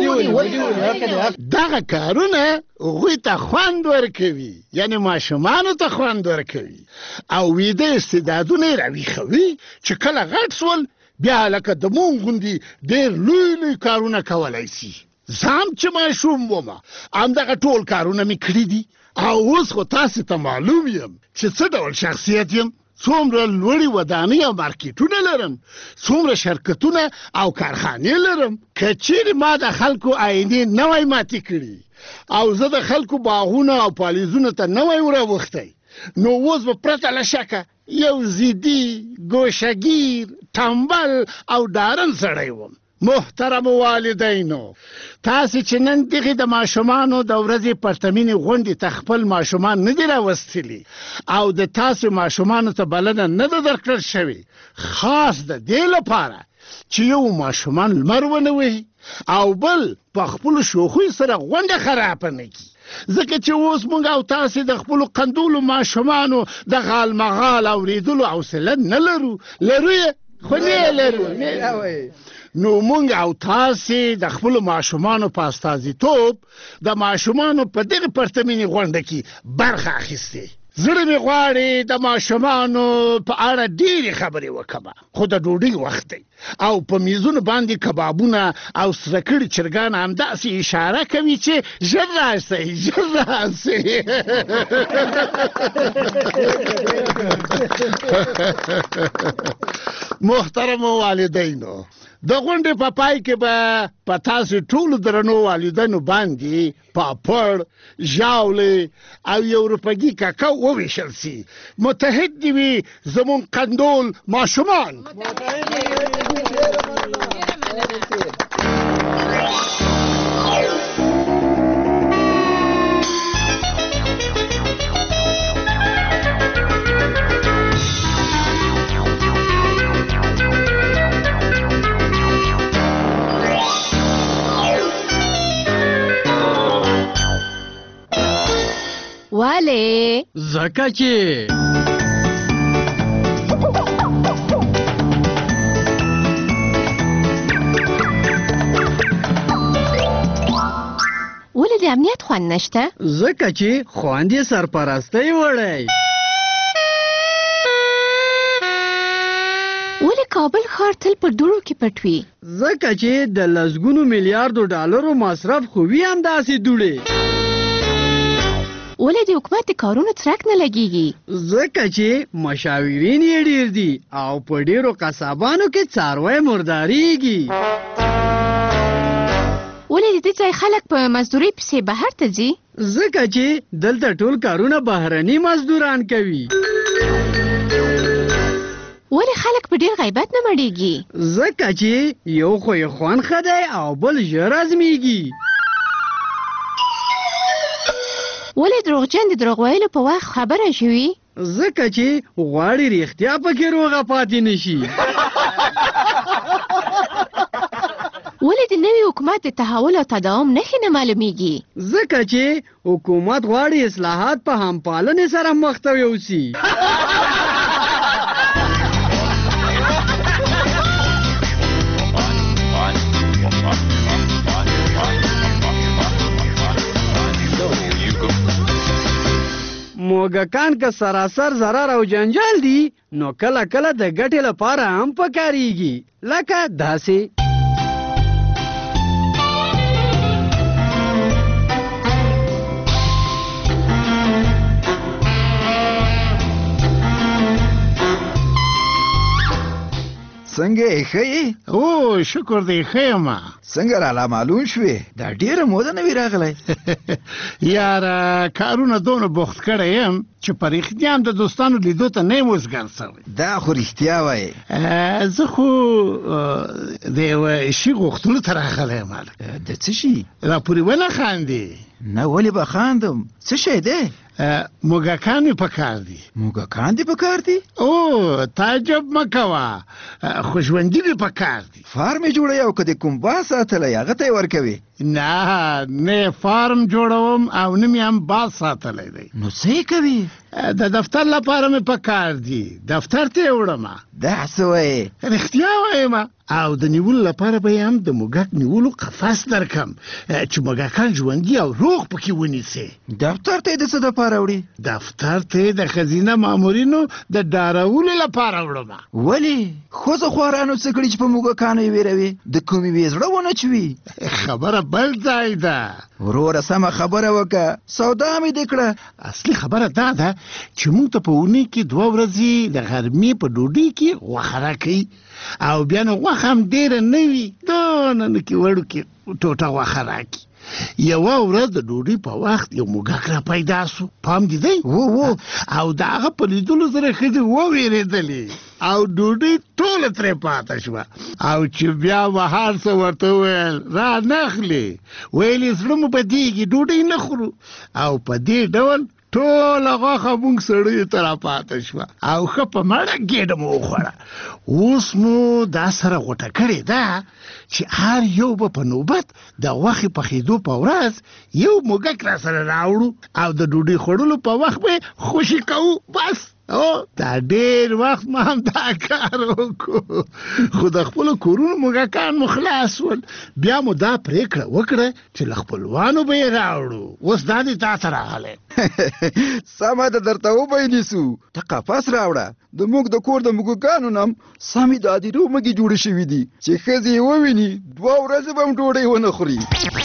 دغه کارونه هغوی ته خوند ورکوي، یعنې ماشومانو ته خوند ورکوي او ویده استعدادونه یې راویښوي چې کله غټ سول بیا لکه د مونږ غوندې ډېر لوی لوی کارونه کولی سي. زه هم چې ماشوم ومه همدغه ټول کارونه مې کړي دي او اوس خو تاسې ته معلوم یم چې څه ډول شخصیت یم. څومره لوړې ودانۍ او مارکیټونه لرم، څومره شرکتونه او کارخانې لرم. که چیرې ما د خلکو آینې نه وای ماتې کړي او زه د خلکو باغونه او پالیزونه ته نه وای وراوښتی نو اوس به پرته له شکه یو ضدي، ګوشهګیر، ټمبل او ډارن سړی وم. محترم والدینو، تاسې چې نن دغې د ماشومانو د ورځې پرتمینې غونډې ته خپل ماشومان نه دي راوستلي او د تاسې ماشومانو ته بلنه نه ده درکړل شوې، خاص د دې لپاره چې یو ماشومان لمر ونه وهي او بل په خپلو شوخیو سره غونډه خرابه نه کړي. ځکه چې اوس موږ او تاسې د خپلو قندولو ماشومانو د غالمغال اورېدلو حوصله نه لرو. لرو یې خو نه یې لرو. نو موږ او تاسې د خپلو ماشومانو په استازیتوب د ماشومانو په دغې پرتمینې غونډه کې برخه اخیستې. زړه مې غواړي د ماشومانو په اړه ډېرې خبرې وکړم، خو د ډوډۍ وخت دی او په میزونو باندې کبابونه او سره کړي چرګان همداسې اشاره کوي چې ژر راسئ ژر راسئ. محترمو والدینو، د غونډې په پای کې به په تاسې ټولو درنو والدینو باندې پاپړ، ژاولې او یو روپګي کاکاو وویشل سي. متحد دې وي زموږ قندول ماشومان. ځکه چې ولې د امنیت خوند نشته؟ ځکه چې خوند یې سرپرستۍ وړی. ولې کابل ښار تل په دوړو کې پټ وي؟ ځکه چې د لسګونو میلیارډو ډالرو مصرف خو وي همداسې دوړې. ولې د حکومت د کارونو څرک نه لګېږي؟ ځکه چې مشاورین یې ډېر دي او په ډېرو قصابانو کې څاروی مرداریږي. ولې د دې ځای خلک په مزدورۍ پسې بهر ته ځي؟ ځکه چې دلته ټول کارونه بهرني مزدوران کوي. ولې خلک په ډېر غیبت نه مړېږي؟ ځکه چې یو خو یې خوند ښه دی او بل ژر ازمېږي. ولې دروغجن د دروغ ویلو په وخت خبره شوي؟ ځکه چې غواړي رښتیا پکې روغه پاتې نشي. ولې د نوي حکومت د تحول او تداوم نښې نه معلومیږي؟ ځکه چې حکومت غواړي اصلاحات په همپالنې سره مخ ته یوسي. موږکان که سراسر ضرر او جنجال دي نو کله کله د ګټې لپاره هم پکارېږي، لکه داسې. څنګه یې ښه یې؟ او شکر دی ښه یم. څنګه راله معلوم شوې؟ دا ډېره موده نه وي راغلی. یاره کارونه دونه بوخت کړی یم چې په رښتیا هم د دوستانو لیدو ته نه یم اوس ګر سوی. دا خو رښتیا وایې. زه خو د یوه شي غوښتلو ته راغلی یم. د څه شي؟ راپورې ونه خاندې؟ نه ولې به خاندم؟ څه شی دی؟ موږکان مې په کار دي. موږکان دې په کار دي؟ او تعجب مه کوه، خو ژوندي مې په کار دي. فارم یې جوړوي او که د کوم باز ساتلی هغه ته یې ورکوي؟ نه نه فارم جوړوم او نه مې هم باز ساتلی دی. نو څه یې کوي؟ د دفتر لپاره مې په کار دي، دفتر ته یې وړمه. دا څه وایې؟ رښتیا وایم. او د نیولو لپاره به یې هم د موږک نیولو قفس درکم چې موږکان ژوندي او روغ پکې ونیسي. دفتر ته یې د څه دپاره وړي؟ دفتر ته یې د ښځینه مامورینو د ډارولو لپاره وړمه. ولې؟ ښځو خوارانو څه کړي چې په موږکانو یې ویروي؟ د کومې وې زړه ونه چوي؟ خبره بل ځای ده. وروره سمه خبره وکړه، سودا مې دې کړه. اصلي خبره دا ده چې موږ ته په اونۍ کې دوه ورځې د غرمې په ډوډۍ کې غوښه راکوي او بیا نو غوښه هم ډېره نه وي، دونه نه کې وړوکې ټوټه غوښه راکړي. یوه ورځ د ډوډۍ په وخت یو موږک را پیدا سو، پام دې دی؟ و و او د هغه په لیدلو سره ښځې ووېرېدلې او ډوډۍ ټوله ترې پاته شوه. او چې بیا به هر څه ورته وویل را نه اخلې، ویل یې زړه مو بدېږي ډوډۍ نه خورو. او په دې ډول ټوله غوښه موږ سړیو ته را پاته شوه او ښه په مړه ګېډه مو وخوړه. اوس مو دا سره غوټه کړې ده چې هر یو به په نوبت د غوښې پخېدو په ورځ یو موږک را سره راوړو او د ډوډۍ خوړلو په وخت به خوشي کوو. بس او دا ډېر وخت ما هم دا کار وکړو، خو د خپلو کورونو موږکان مو خلاص ول. بیا مو دا پرېکړه وکړه چې له خپلوانو به یې راوړو. اوس دا دې تا ته راغلی. سمه ده درته وبه نیسو. ته قفس راوړه، د موږ د کور د موږکانو نه هم سمې د ادیرو مږې جوړې شوي دي چې ښځې یې وویني دوه ورځې به هم ډوډۍ ونه خوري.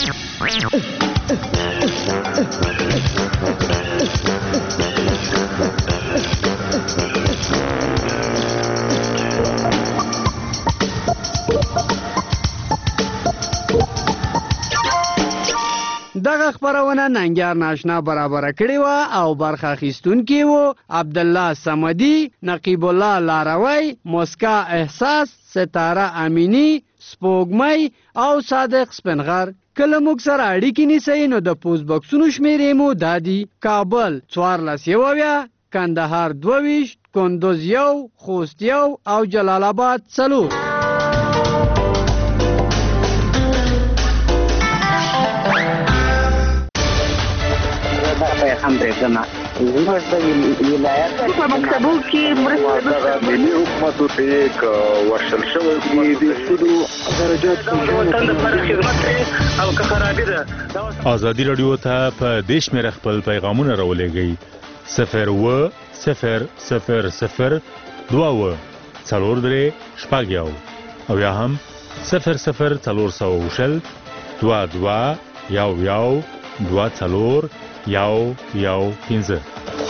دغه خبرونه ننګیار ناشنا برابره کړې وه او برخه اخیستونکي وو عبدالله صمدي، نقیب الله لاروی، مسکا احساس، ستاره امینی، سپوږمۍ او صادق سپنغر. کله موږ سره اړیکې نیسئ نو د پوسټ بکسونو شمیرې مو دا دي: کابل څوارلس یو اویا، کندهار دوه ویشت، کندوز یو، خوست یو او جلال آباد څلور. هم پرېږدمه زموږ د ولایت په مکتبو کې مرسته ملي حکومت ته یک ورشل شوی دی د سودو درجات وطن لپاره خدمت او که خرابي ده. ازادي رادیو ته په دې شمېره خپل پیغامونه راولېږئ صفر اووه صفر صفر صفر دوه اووه څلور درې شپږ یو او یا هم صفر صفر څلور سوه شل دوه دوه یو یو دوه څلور یو یو پنځه.